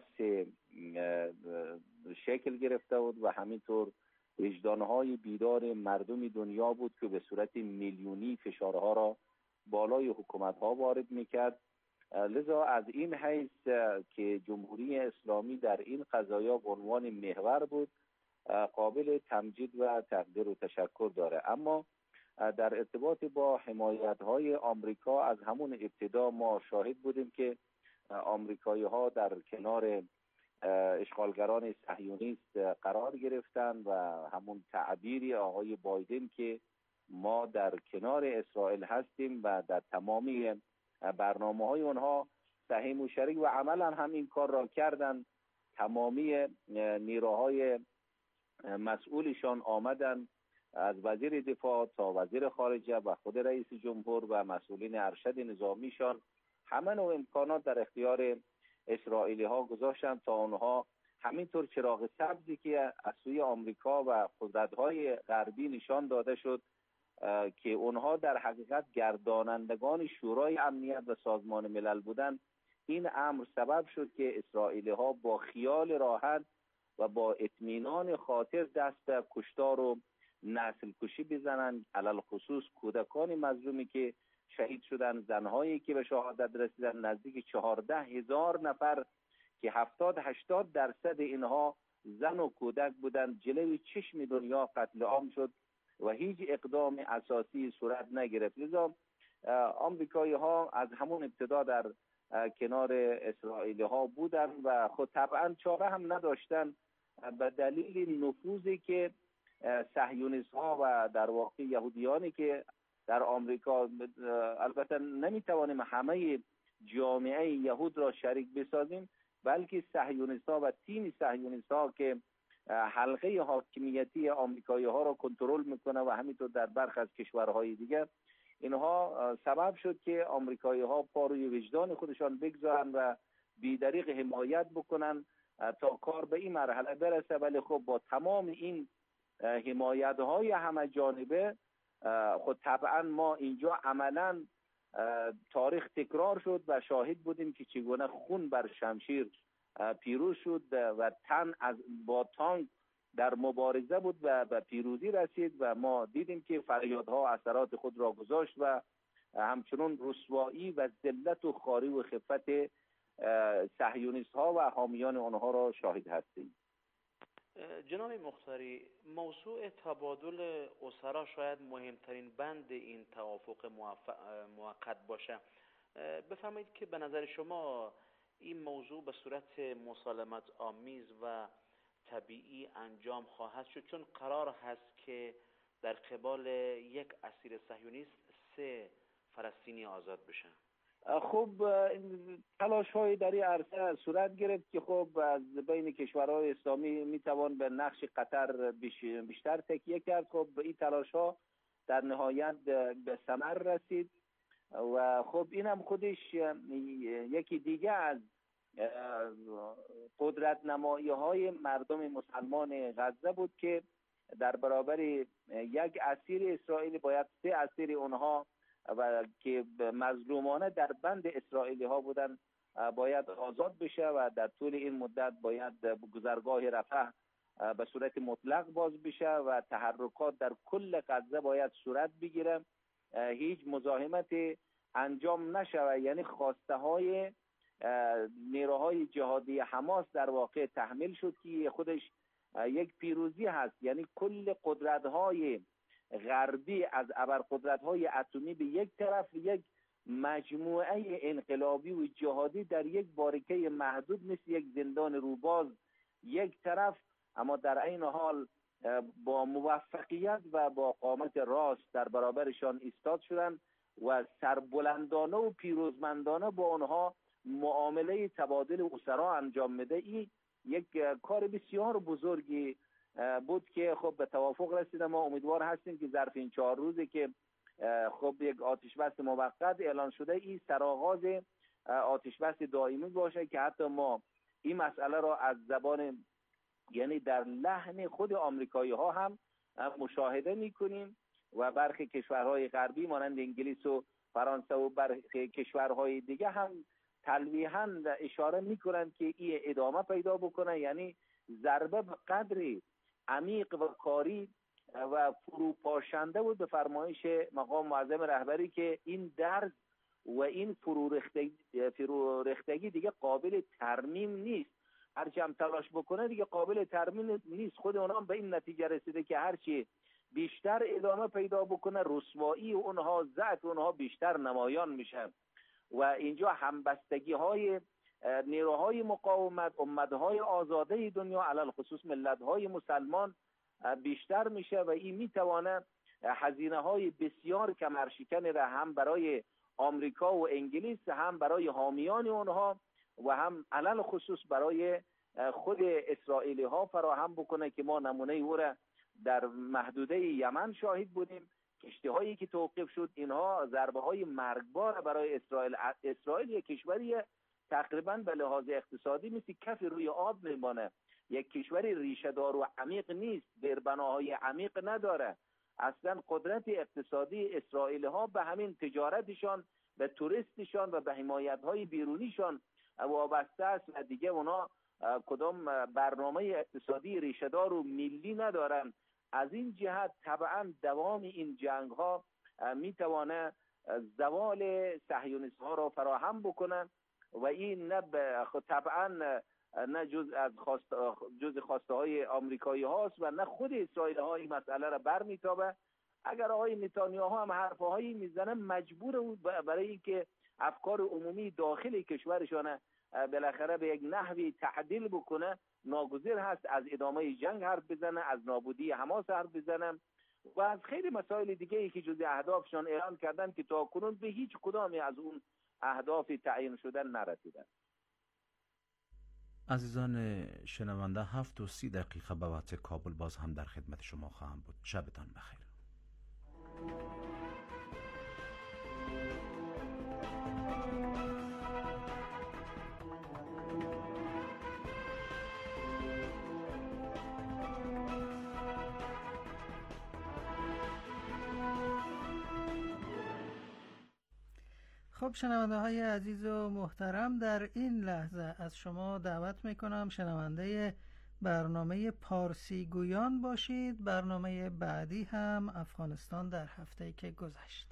شکل گرفته بود و همینطور وجدانهای بیدار مردم دنیا بود که به صورت میلیونی فشارها را بالای حکومتها وارد میکرد. لذا از این حیث که جمهوری اسلامی در این قضایا به عنوان محور بود قابل تمجید و تقدیر و تشکر داره. اما در ارتباط با حمایت‌های آمریکا از همون ابتدا ما شاهد بودیم که آمریکایی‌ها در کنار اشغالگران صهیونیست قرار گرفتن و همون تعبیری آقای بایدن که ما در کنار اسرائیل هستیم و در تمامی برنامه‌های اونها سهیم و شریک و عملا هم این کار را کردن. تمامی نیروهای مسئولشان آمدن از وزیر دفاع تا وزیر خارجه و خود رئیس جمهور و مسئولین ارشد نظامیشان همه نوع امکانات در اختیار اسرائیلی ها گذاشتن تا اونها همینطور چراغ سبزی که از سوی آمریکا و قدرت‌های غربی نشان داده شد که اونها در حقیقت گردانندگان شورای امنیت و سازمان ملل بودن، این امر سبب شد که اسرائیلی ها با خیال راحت و با اطمینان خاطر دست به کشتار و نسل کشی بزنند، علل خصوص کودکان مظلومی که شهید شدن، زنهایی که به شهادت رسیدن، نزدیک 14,000 نفر که 70-80% اینها زن و کودک بودند، جلوی چشم دنیا قتل عام شد و هیچ اقدام اساسی صورت نگرفت. لذا آمریکایی ها از همون ابتدا در کنار اسرائیلی ها بودن و خود طبعا چاره هم نداشتن به دلیل نفوذی که صهیونیست ها و در واقع یهودیانی که در آمریکا، البته نمیتوانیم همه جامعه یهود را شریک بسازیم، بلکه صهیونیست ها و تیم صهیونیست ها که حلقه حاکمیتی آمریکایی ها را کنترل میکنه و همینطور در برخی از کشورهای دیگر، اینها سبب شد که آمریکایی ها پا روی وجدان خودشان بگذارن و بی‌دریغ حمایت بکنن تا کار به این مرحله برسه. ولی خب با تمام این حمایت های همه جانبه، خود طبعا ما اینجا عملا تاریخ تکرار شد و شاهد بودیم که چگونه خون بر شمشیر پیروز شد و تن با تانک در مبارزه بود و به پیروزی رسید و ما دیدیم که فریادها اثرات خود را گذاشت و همچنین رسوایی و ذلت و خواری و خفت صهیونیست ها و حامیان آنها را شاهد هستیم. جناب مختاری، موضوع تبادل اسرا شاید مهمترین بند این توافق موقت باشه. بفرمایید که به نظر شما این موضوع به صورت مسالمت آمیز و طبیعی انجام خواهد شد، چون قرار هست که در قبال یک اسیر صهیونیست 3 فلسطینی آزاد بشن. خب تلاش های در این عرصه صورت گرفت که خب از بین کشورهای اسلامی میتوان به نقش قطر بیشتر تکیه کرد. خب این تلاش ها در نهایت به ثمر رسید و خب این هم خودش یکی دیگه از قدرت نمایی های مردم مسلمان غزه بود که در برابر یک اسیر اسرائیلی باید 3 اسیر اونها و که مظلومانه در بند اسرائیلی ها بودن باید آزاد بشه و در طول این مدت باید گذرگاه رفح به صورت مطلق باز بشه و تحرکات در کل غزه باید صورت بگیره، هیچ مزاحمت انجام نشود. یعنی خواسته های نیروهای جهادی حماس در واقع تحمیل شد که خودش یک پیروزی هست. یعنی کل قدرت های غربی از ابرقدرت های اتمی به یک طرف، یک مجموعه انقلابی و جهادی در یک باریکه محدود مثل یک زندان روباز یک طرف، اما در این حال با موفقیت و با قامت راست در برابرشان ایستاد شدند و سربلندانه و پیروزمندانه با آنها معامله تبادل اسرا انجام میده. این یک کار بسیار بزرگی بود که خب به توافق رسیده. ما امیدوار هستیم که ظرف این 4 روزی که خب یک آتش بس موقت اعلان شده، این سرآغاز آتش بس دائمی باشه که حتی ما این مسئله را از زبان، یعنی در لحن خود آمریکایی ها هم مشاهده میکنیم و برخی کشورهای غربی مانند انگلیس و فرانسه و برخی کشورهای دیگه هم تلویحاً اشاره میکنند که این ادامه پیدا بکنه. یعنی ضربه به قدری عمیق و کاری و فروپاشنده بود به فرمایش مقام معظم رهبری که این درس و این فرورختگی دیگه قابل ترمیم نیست. هرچی هم تلاش بکنه دیگه قابل ترمیم نیست. خود اونا به این نتیجه رسیده که هرچی بیشتر ادامه پیدا بکنه رسوایی اونها، ضعف اونها بیشتر نمایان میشه و اینجا همبستگی های نیروهای مقاومت، امتهای آزاده دنیا علل خصوص ملت‌های مسلمان بیشتر میشه و این میتونه هزینه های بسیار کمرشکن را هم برای آمریکا و انگلیس، هم برای حامیان اونها و هم علل خصوص برای خود اسرائیلی ها فراهم بکنه که ما نمونه او را در محدوده یمن شاهد بودیم. کشتی هایی که توقیف شد اینها ضربه های مرگبار برای اسرائیل یک کشوری تقریبا به لحاظ اقتصادی مثل کف روی آب میمانه، یک کشوری ریشه دار و عمیق نیست، بربناهای عمیق نداره. اصلا قدرت اقتصادی اسرائیلی ها به همین تجارتشان، به توریستشان و به حمایت های بیرونیشان وابسته است و دیگه اونا کدام برنامه اقتصادی ریشه دار و ملی ندارن. از این جهت طبعا دوام این جنگ ها میتوانه زوال صهیونیست ها را فراهم بکنن و این نه طبعا نه جز خواسته های آمریکایی هاست و نه خود اسرائیل ها این مسئله را برمیتابه. اگر آقای نتانیاهو هم حرف هایی میزنه مجبور برای اینکه افکار عمومی داخل کشورشانه بالاخره به یک نحوی تعدیل بکنه، ناگزیر هست از ادامه جنگ حرف بزنه، از نابودی حماس حرف بزنه و از خیلی مسائل دیگه ای که جزء اهدافشان اعلان کردن که تا کنون به هیچ کدامی از اون اهداف تعیین شدن نرسیدن. عزیزان شنونده 7:30 به وقت کابل باز هم در خدمت شما خواهم بود. شبتان بخیر. خب شنونده های عزیز و محترم، در این لحظه از شما دعوت میکنم شنونده برنامه پارسی گویان باشید. برنامه بعدی هم افغانستان در هفته‌ای که گذشت.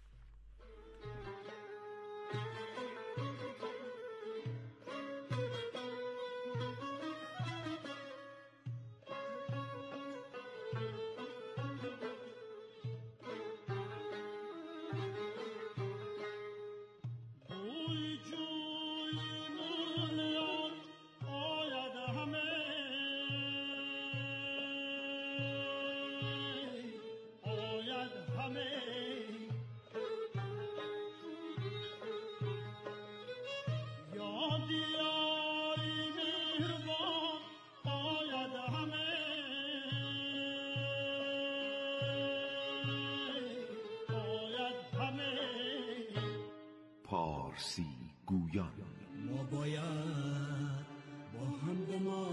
پارسی گویان. ما باید با هم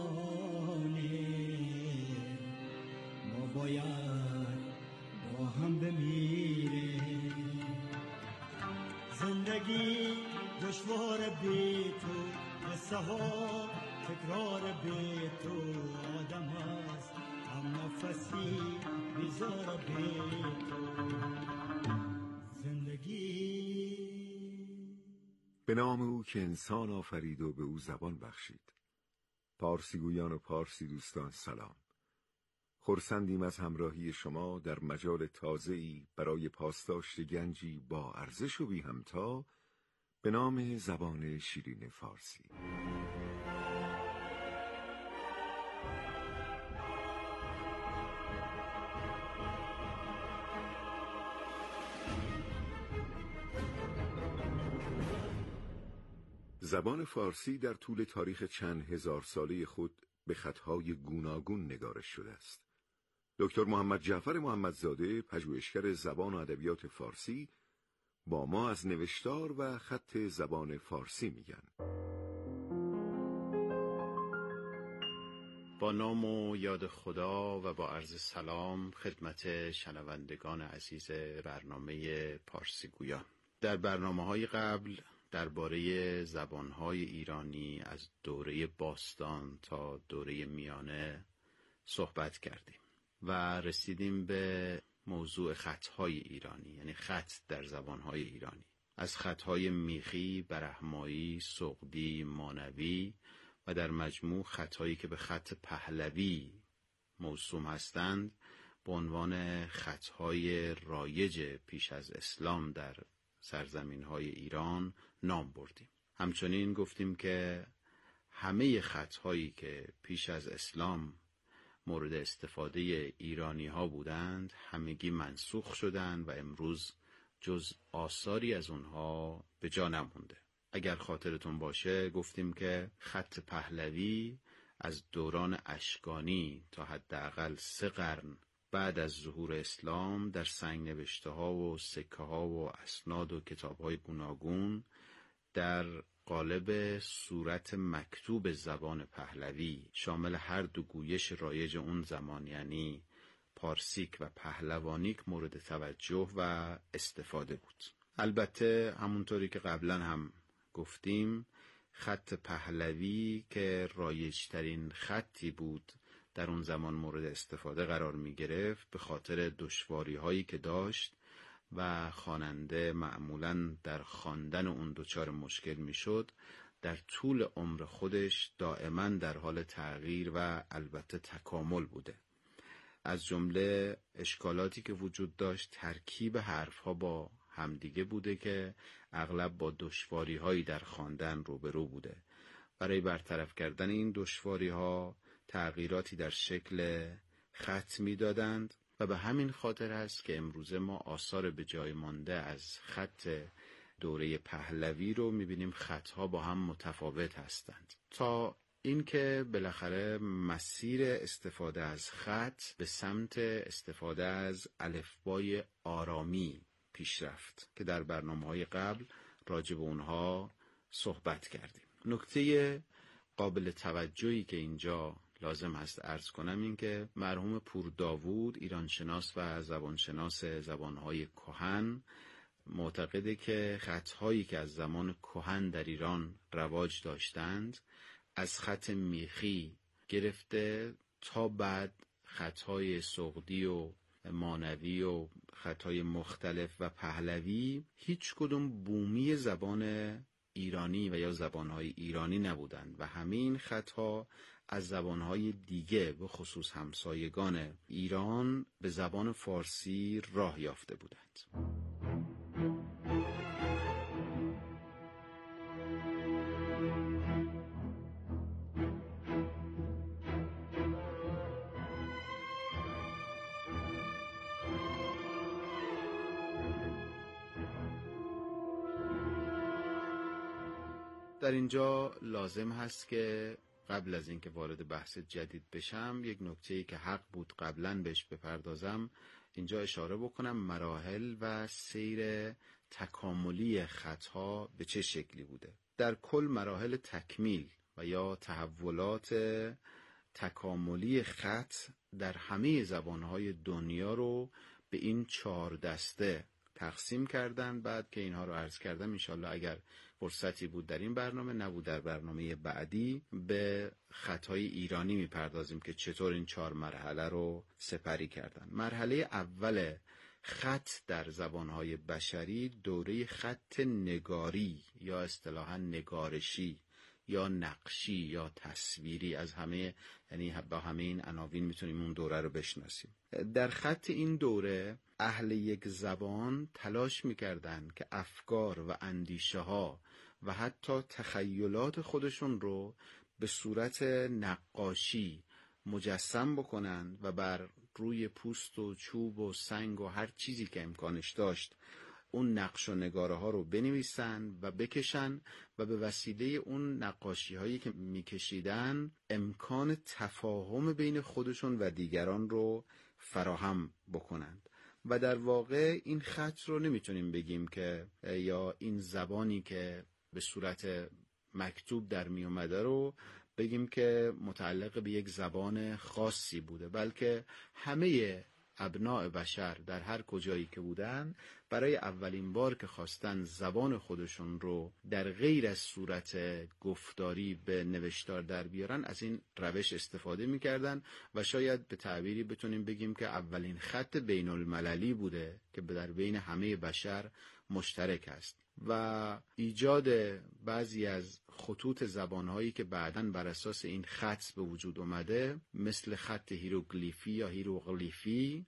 بمانیم، ما باید با هم بمیریم. زندگی دشوار بی تو، قصه ها تکرار بی تو. آدم هست هم نفسی بیزار بی تو. زندگی به نام او که انسان آفرید و به او زبان بخشید. پارسی گویان و پارسی دوستان سلام. خرسندیم از همراهی شما در مجال تازه‌ای برای پاسداشت گنجی با ارزش و بی همتا به نام زبان شیرین فارسی. زبان فارسی در طول تاریخ چند هزار ساله خود به خطهای گوناگون نگارش شده است. دکتر محمد جعفر محمدزاده، پژوهشگر زبان و ادبیات فارسی، با ما از نوشتار و خط زبان فارسی میگن. با نام و یاد خدا و با عرض سلام خدمت شنوندگان عزیز برنامه پارسی گویان. در برنامه‌های قبل درباره زبان‌های ایرانی از دوره باستان تا دوره میانه صحبت کردیم و رسیدیم به موضوع خطهای ایرانی، یعنی خط در زبان‌های ایرانی، از خطهای میخی، برهمایی، سغدی، مانوی و در مجموع خطهایی که به خط پهلوی موسوم هستند به عنوان خطهای رایج پیش از اسلام در سرزمین‌های ایران نام بردیم. همچنین گفتیم که همه خطهایی که پیش از اسلام مورد استفاده ایرانی‌ها بودند همگی منسوخ شدند و امروز جز آثاری از اونها به جا نمونده. اگر خاطرتون باشه گفتیم که خط پهلوی از دوران اشکانی تا حداقل 3 قرن بعد از ظهور اسلام در سنگ نوشته ها و سکه ها و اسناد و کتاب های گوناگون در قالب صورت مکتوب زبان پهلوی شامل هر دو گویش رایج اون زمان، یعنی پارسیک و پهلوانیک، مورد توجه و استفاده بود. البته همونطوری که قبلا هم گفتیم خط پهلوی که رایجترین خطی بود در اون زمان مورد استفاده قرار می گرفت به خاطر دشواری هایی که داشت و خواننده معمولاً در خواندن اون دچار مشکل می شد، در طول عمر خودش دائما در حال تغییر و البته تکامل بوده. از جمله اشکالاتی که وجود داشت ترکیب حرفها با همدیگه بوده که اغلب با دشواری هایی در خواندن روبرو بوده. برای برطرف کردن این دشواری ها تغییراتی در شکل خط می دادند و به همین خاطر است که امروزه ما آثار به جای مانده از خط دوره پهلوی رو می بینیم خطها با هم متفاوت هستند. تا این که بالاخره مسیر استفاده از خط به سمت استفاده از الفبای آرامی پیش رفت که در برنامه‌های قبل راجع به اونها صحبت کردیم. نکته قابل توجهی که اینجا لازم هست عرض کنم این که مرحوم پور داوود، ایرانشناس و زبانشناس زبانهای کهن، معتقده که خطهایی که از زمان کهن در ایران رواج داشتند از خط میخی گرفته تا بعد خطهای سغدی و مانوی و خطهای مختلف و پهلوی هیچ کدوم بومی زبان ایرانی و یا زبانهای ایرانی نبودند و همین خطها از زبانهای دیگه به خصوص همسایگان ایران به زبان فارسی راه یافته بودند. در اینجا لازم هست که قبل از اینکه وارد بحث جدید بشم یک نکته‌ای که حق بود قبلا بهش بپردازم اینجا اشاره بکنم، مراحل و سیر تکاملی خطها به چه شکلی بوده. در کل مراحل تکمیل و یا تحولات تکاملی خط در همه زبانهای دنیا رو به این 4 دسته تقسیم کردن. بعد که اینها رو عرض کردم انشالله اگر فرصتی بود در این برنامه، نبود در برنامه بعدی، به خطهای ایرانی میپردازیم که چطور این 4 مرحله رو سپری کردن. مرحله اول خط در زبانهای بشری دوره خط نگاری یا اصطلاحاً نگارشی یا نقشی یا تصویری، از همه یعنی با همه این عناوین میتونیم اون دوره رو بشناسیم. در خط این دوره اهل یک زبان تلاش میکردن که افکار و اندیشه ها و حتی تخیلات خودشون رو به صورت نقاشی مجسم بکنن و بر روی پوست و چوب و سنگ و هر چیزی که امکانش داشت اون نقش و نگاره ها رو بنویسن و بکشن و به وسیله اون نقاشی هایی که میکشیدن امکان تفاهم بین خودشون و دیگران رو فراهم بکنند. و در واقع این خط رو نمیتونیم بگیم که یا این زبانی که به صورت مکتوب در می اومده رو بگیم که متعلق به یک زبان خاصی بوده، بلکه همه ابناء بشر در هر کجایی که بودن برای اولین بار که خواستن زبان خودشون رو در غیر از صورت گفتاری به نوشتار در بیارن از این روش استفاده میکردن و شاید به تعبیری بتونیم بگیم که اولین خط بین المللی بوده که در بین همه بشر مشترک است. و ایجاد بعضی از خطوط زبانهایی که بعداً بر اساس این خط به وجود اومده مثل خط هیروگلیفی یا هیروغلیفی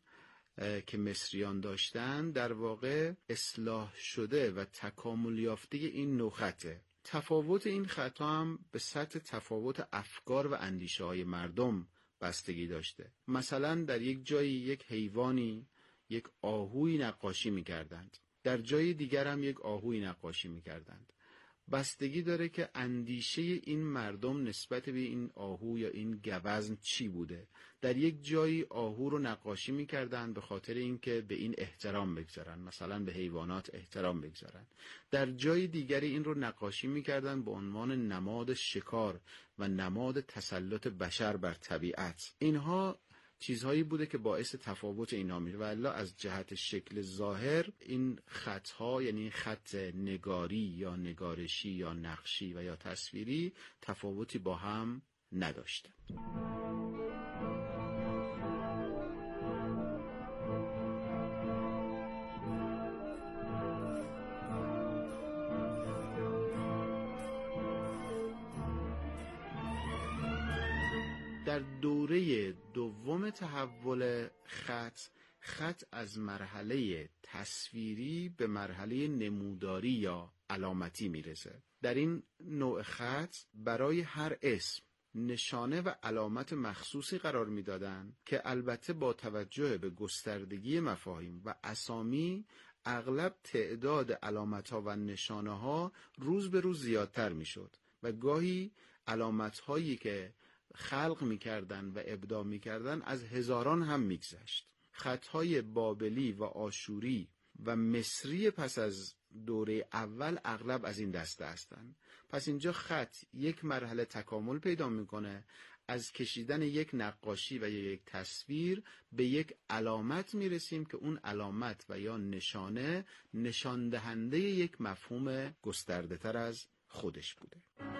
که مصریان داشتن در واقع اصلاح شده و تکامل یافته این نوع خطه. تفاوت این خطا هم به سطح تفاوت افکار و اندیشه های مردم بستگی داشته. مثلا در یک جایی یک حیوانی یک آهوی نقاشی می‌کردند، در جای دیگر هم یک آهوی نقاشی می‌کردند. بستگی داره که اندیشه این مردم نسبت به این آهو یا این گوزن چی بوده. در یک جایی آهو رو نقاشی می‌کردند به خاطر اینکه به این احترام بگذارن، مثلا به حیوانات احترام بگذارن. در جای دیگری این رو نقاشی می‌کردند به عنوان نماد شکار و نماد تسلط بشر بر طبیعت. اینها چیزهایی بوده که باعث تفاوت اینا میشه و الا از جهت شکل ظاهر این خطها یعنی خط نگاری یا نگارشی یا نقشی و یا تصویری تفاوتی با هم نداشته. در دوره دوم تحول خط از مرحله تصویری به مرحله نموداری یا علامتی میرسه. در این نوع خط برای هر اسم نشانه و علامت مخصوصی قرار میدادن که البته با توجه به گستردگی مفاهیم و اسامی اغلب تعداد علامت‌ها و نشانه‌ها روز به روز زیادتر میشد و گاهی علامت‌هایی که خلق می‌کردن و ابداع می‌کردن از هزاران هم می‌گذشت. خطهای بابلی و آشوری و مصری پس از دوره اول اغلب از این دسته هستند. پس اینجا خط یک مرحله تکامل پیدا میکنه، از کشیدن یک نقاشی و یک تصویر به یک علامت میرسیم که اون علامت و یا نشانه نشان دهنده یک مفهوم گسترده تر از خودش بوده.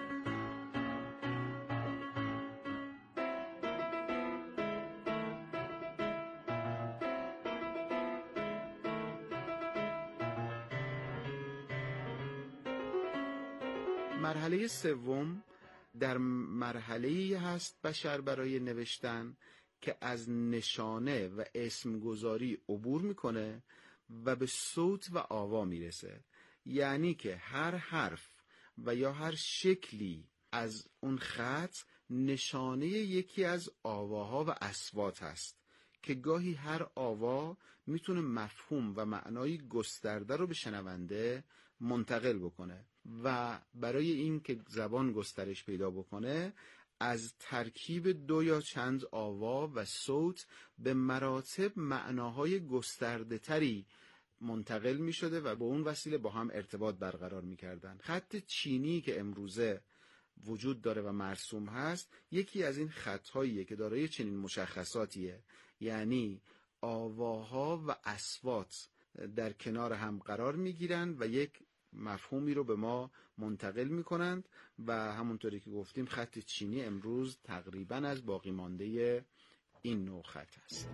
مرحله سوم در مرحله‌ای هست بشر برای نوشتن که از نشانه و اسمگذاری عبور میکنه و به صوت و آوا میرسه. یعنی که هر حرف و یا هر شکلی از اون خط نشانه یکی از آواها و اصوات هست که گاهی هر آوا میتونه مفهوم و معنای گسترده رو به شنونده منتقل بکنه و برای این که زبان گسترش پیدا بکنه از ترکیب دو یا چند آوا و صوت به مراتب معناهای گسترده تری منتقل می شده و به اون وسیله با هم ارتباط برقرار می کردن. خط چینی که امروزه وجود داره و مرسوم هست یکی از این خطهاییه که دارای چنین مشخصاتیه، یعنی آواها و اصوات در کنار هم قرار می گیرن و یک مفهومی رو به ما منتقل می کنند و همونطوری که گفتیم خط چینی امروز تقریباً از باقی مانده این نوع خط است.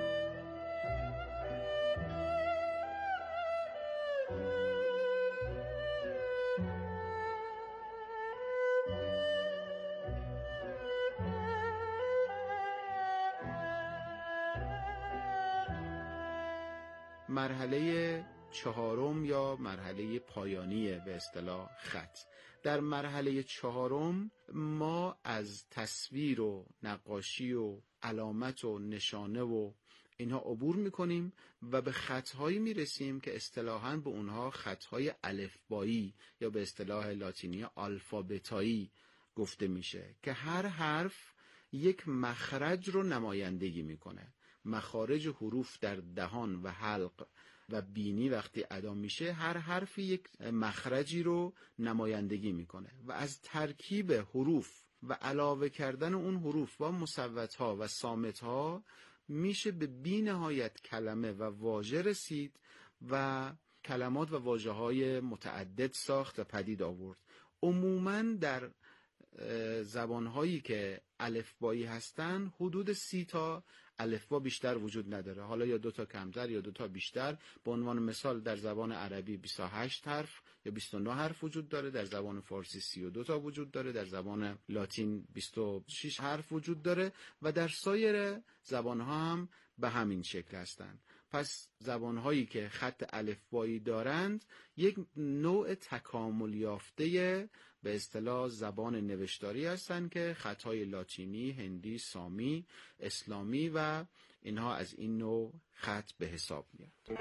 مرحله چهارم یا مرحله پایانی به اصطلاح خط. در مرحله چهارم ما از تصویر و نقاشی و علامت و نشانه و اینها عبور میکنیم و به خطهایی میرسیم که اصطلاحاً به اونها خطهای الفبایی یا به اصطلاح لاتینی آلفابتایی گفته میشه که هر حرف یک مخرج رو نمایندگی میکنه. مخارج حروف در دهان و حلق و بینی وقتی ادا میشه هر حرفی یک مخرجی رو نمایندگی میکنه و از ترکیب حروف و علاوه کردن اون حروف با مصوتها و صامتها میشه به بی نهایت کلمه و واژه رسید و کلمات و واژه‌های متعدد ساخت و پدید آورد. عموماً در زبانهایی که الفبایی هستن حدود 30 تا الفبا بیشتر وجود نداره، حالا یا 2 تا کمتر یا 2 تا بیشتر. به عنوان مثال در زبان عربی 28 حرف یا 29 حرف وجود داره، در زبان فارسی 32 تا وجود داره، در زبان لاتین 26 حرف وجود داره و در سایر زبانها هم به همین شکل هستند. پس زبانهایی که خط الفبایی دارند یک نوع تکامل یافته به اصطلاح زبان نوشتاری هستند که خطهای لاتینی، هندی، سامی، اسلامی و اینها از این نوع خط به حساب میاد.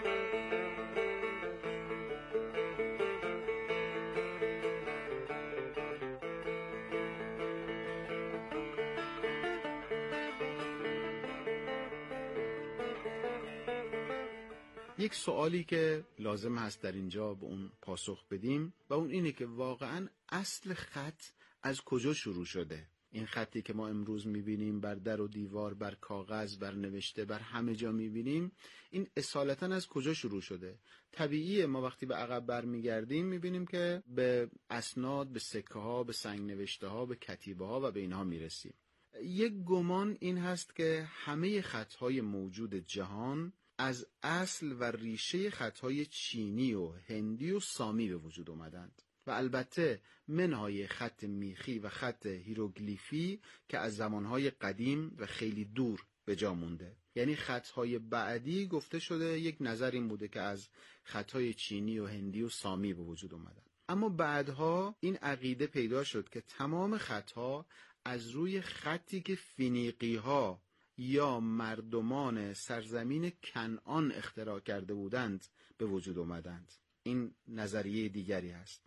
یک سوالی که لازم هست در اینجا به اون پاسخ بدیم و اون اینه که واقعاً اصل خط از کجا شروع شده؟ این خطی که ما امروز میبینیم بر در و دیوار، بر کاغذ، بر نوشته، بر همه جا میبینیم، این اصالتاً از کجا شروع شده؟ طبیعیه ما وقتی به عقب برمیگردیم میبینیم که به اسناد، به سکه ها، به سنگ نوشته ها، به کتیبه ها و به اینها میرسیم. یک گمان این هست که همه خطهای موجود جهان از اصل و ریشه خطهای چینی و هندی و سامی به وجود اومدند و البته منهای خط میخی و خط هیروگلیفی که از زمانهای قدیم و خیلی دور به جا مونده. یعنی خطهای بعدی گفته شده یک نظر این بوده که از خطهای چینی و هندی و سامی به وجود اومدند. اما بعدها این عقیده پیدا شد که تمام خطها از روی خطی که فینیقی ها یا مردمان سرزمین کنعان اختراع کرده بودند به وجود آمدند. این نظریه دیگری است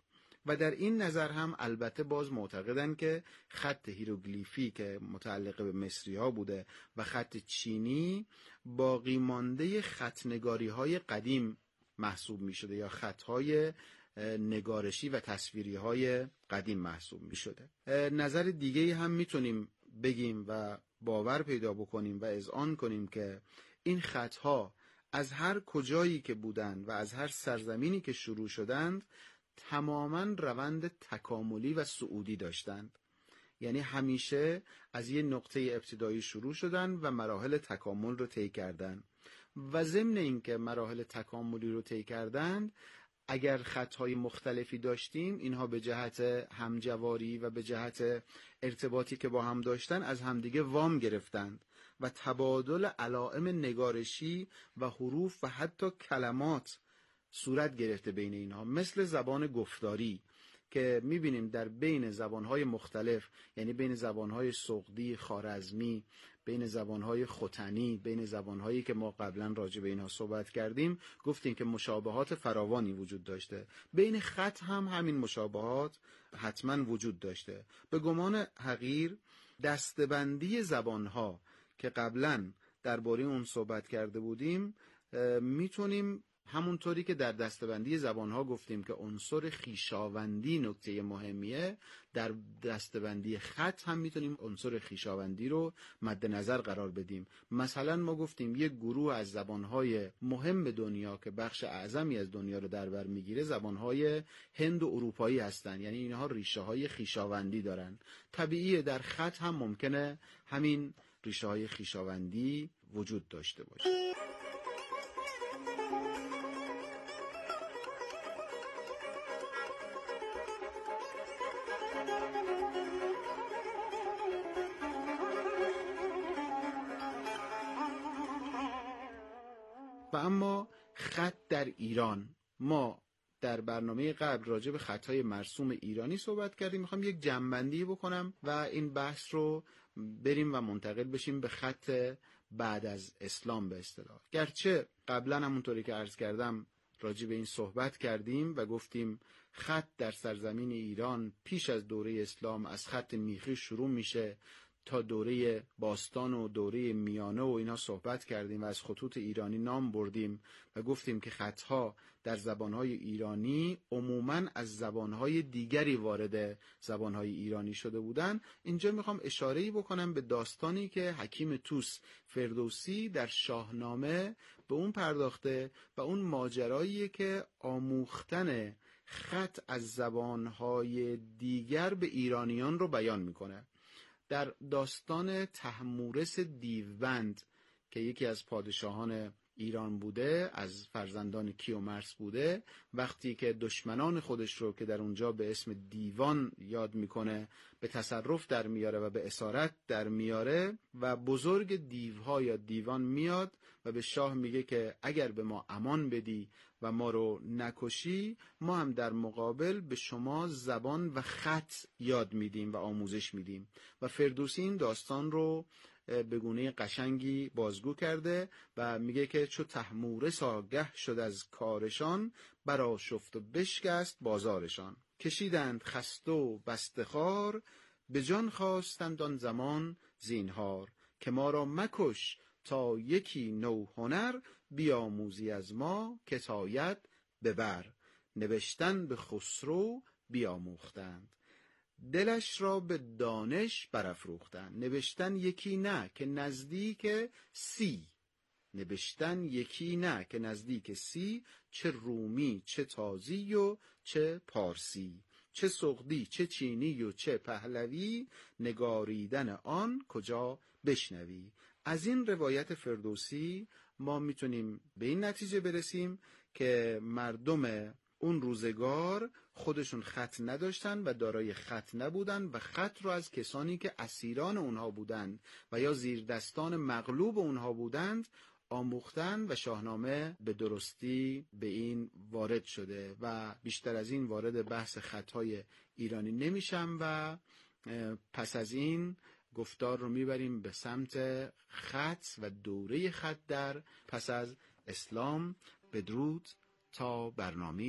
و در این نظر هم البته باز معتقدن که خط هیروگلیفی که متعلق به مصری ها بوده و خط چینی باقی مانده خطنگاری های قدیم محسوب می شده یا خطهای نگارشی و تصویری های قدیم محسوب می شده. نظر دیگه هم میتونیم بگیم و باور پیدا بکنیم و اذعان کنیم که این خطها از هر کجایی که بودند و از هر سرزمینی که شروع شدند تماماً روند تکاملی و صعودی داشتند. یعنی همیشه از یه نقطه ابتدایی شروع شدن و مراحل تکامل رو طی کردن و ضمن اینکه مراحل تکاملی رو طی کردند اگر خطهای مختلفی داشتیم اینها به جهت همجواری و به جهت ارتباطی که با هم داشتن از همدیگه وام گرفتند و تبادل علائم نگارشی و حروف و حتی کلمات صورت گرفته بین اینها، مثل زبان گفتاری که میبینیم در بین زبانهای مختلف، یعنی بین زبانهای سغدی، خوارزمی، بین زبانهای ختنی، بین زبانهایی که ما قبلا راجع به اینها صحبت کردیم، گفتیم که مشابهات فراوانی وجود داشته. بین خط هم همین مشابهات حتما وجود داشته. به گمان حقیر دستبندی زبانها که قبلا درباره اون صحبت کرده بودیم میتونیم همونطوری که در دستبندی زبانها گفتیم که عنصر خویشاوندی نکته مهمیه، در دستبندی خط هم میتونیم عنصر خویشاوندی رو مد نظر قرار بدیم. مثلا ما گفتیم یک گروه از زبانهای مهم دنیا که بخش اعظمی از دنیا رو در بر میگیره زبانهای هند و اروپایی هستن، یعنی اینها ریشه های خویشاوندی دارن. طبیعیه در خط هم ممکنه همین ریشه های خویشاوندی وجود داشته باشه. و اما خط در ایران، ما در برنامه قبل راجع به خطهای مرسوم ایرانی صحبت کردیم. میخوام یک جمع‌بندی بکنم و این بحث رو بریم و منتقل بشیم به خط بعد از اسلام به اصطلاح. گرچه قبلا همونطوری که عرض کردم راجع به این صحبت کردیم و گفتیم خط در سرزمین ایران پیش از دوره اسلام از خط میخی شروع میشه تا دوره باستان و دوره میانه و اینا صحبت کردیم و از خطوط ایرانی نام بردیم و گفتیم که خطها در زبانهای ایرانی عموماً از زبانهای دیگری وارد زبانهای ایرانی شده بودن. اینجا میخوام اشاره‌ای بکنم به داستانی که حکیم طوس فردوسی در شاهنامه به اون پرداخته و اون ماجراییه که آموختن خط از زبانهای دیگر به ایرانیان رو بیان میکنه. در داستان طهمورث دیوبند که یکی از پادشاهان ایران بوده، از فرزندان کیومرث بوده، وقتی که دشمنان خودش رو که در اونجا به اسم دیوان یاد میکنه به تصرف در میاره و به اسارت در میاره و بزرگ دیوها یا دیوان میاد و به شاه میگه که اگر به ما امان بدی و ما رو نکشی ما هم در مقابل به شما زبان و خط یاد میدیم و آموزش میدیم. و فردوسی این داستان رو به گونه قشنگی بازگو کرده و میگه که چو طهمورث آگه شد از کارشان برآشفت و بشکست بازارشان. کشیدند خسته و بسته خوار به جان خواستند آن زمان زینهار. که ما را مکش تا یکی نو هنر بیاموزی از ما که تاید ببر. نوشتن به خسرو بیاموختند دلش را به دانش برافروختند. نوشتن یکی نه که نزدیک 30، نوشتن یکی نه که نزدیک 30، چه رومی چه تازی و چه پارسی، چه سغدی چه چینی و چه پهلوی، نگاریدن آن کجا بشنوی. از این روایت فردوسی ما میتونیم به این نتیجه برسیم که مردم اون روزگار خودشون خط نداشتن و دارای خط نبودن و خط رو از کسانی که اسیران اونها بودند و یا زیر دستان مغلوب اونها بودند آموختن و شاهنامه به درستی به این وارد شده و بیشتر از این وارد بحث خطهای ایرانی نمیشم و پس از این گفتار رو میبریم به سمت خط و دوره خط در پس از اسلام. بدرود تا برنامه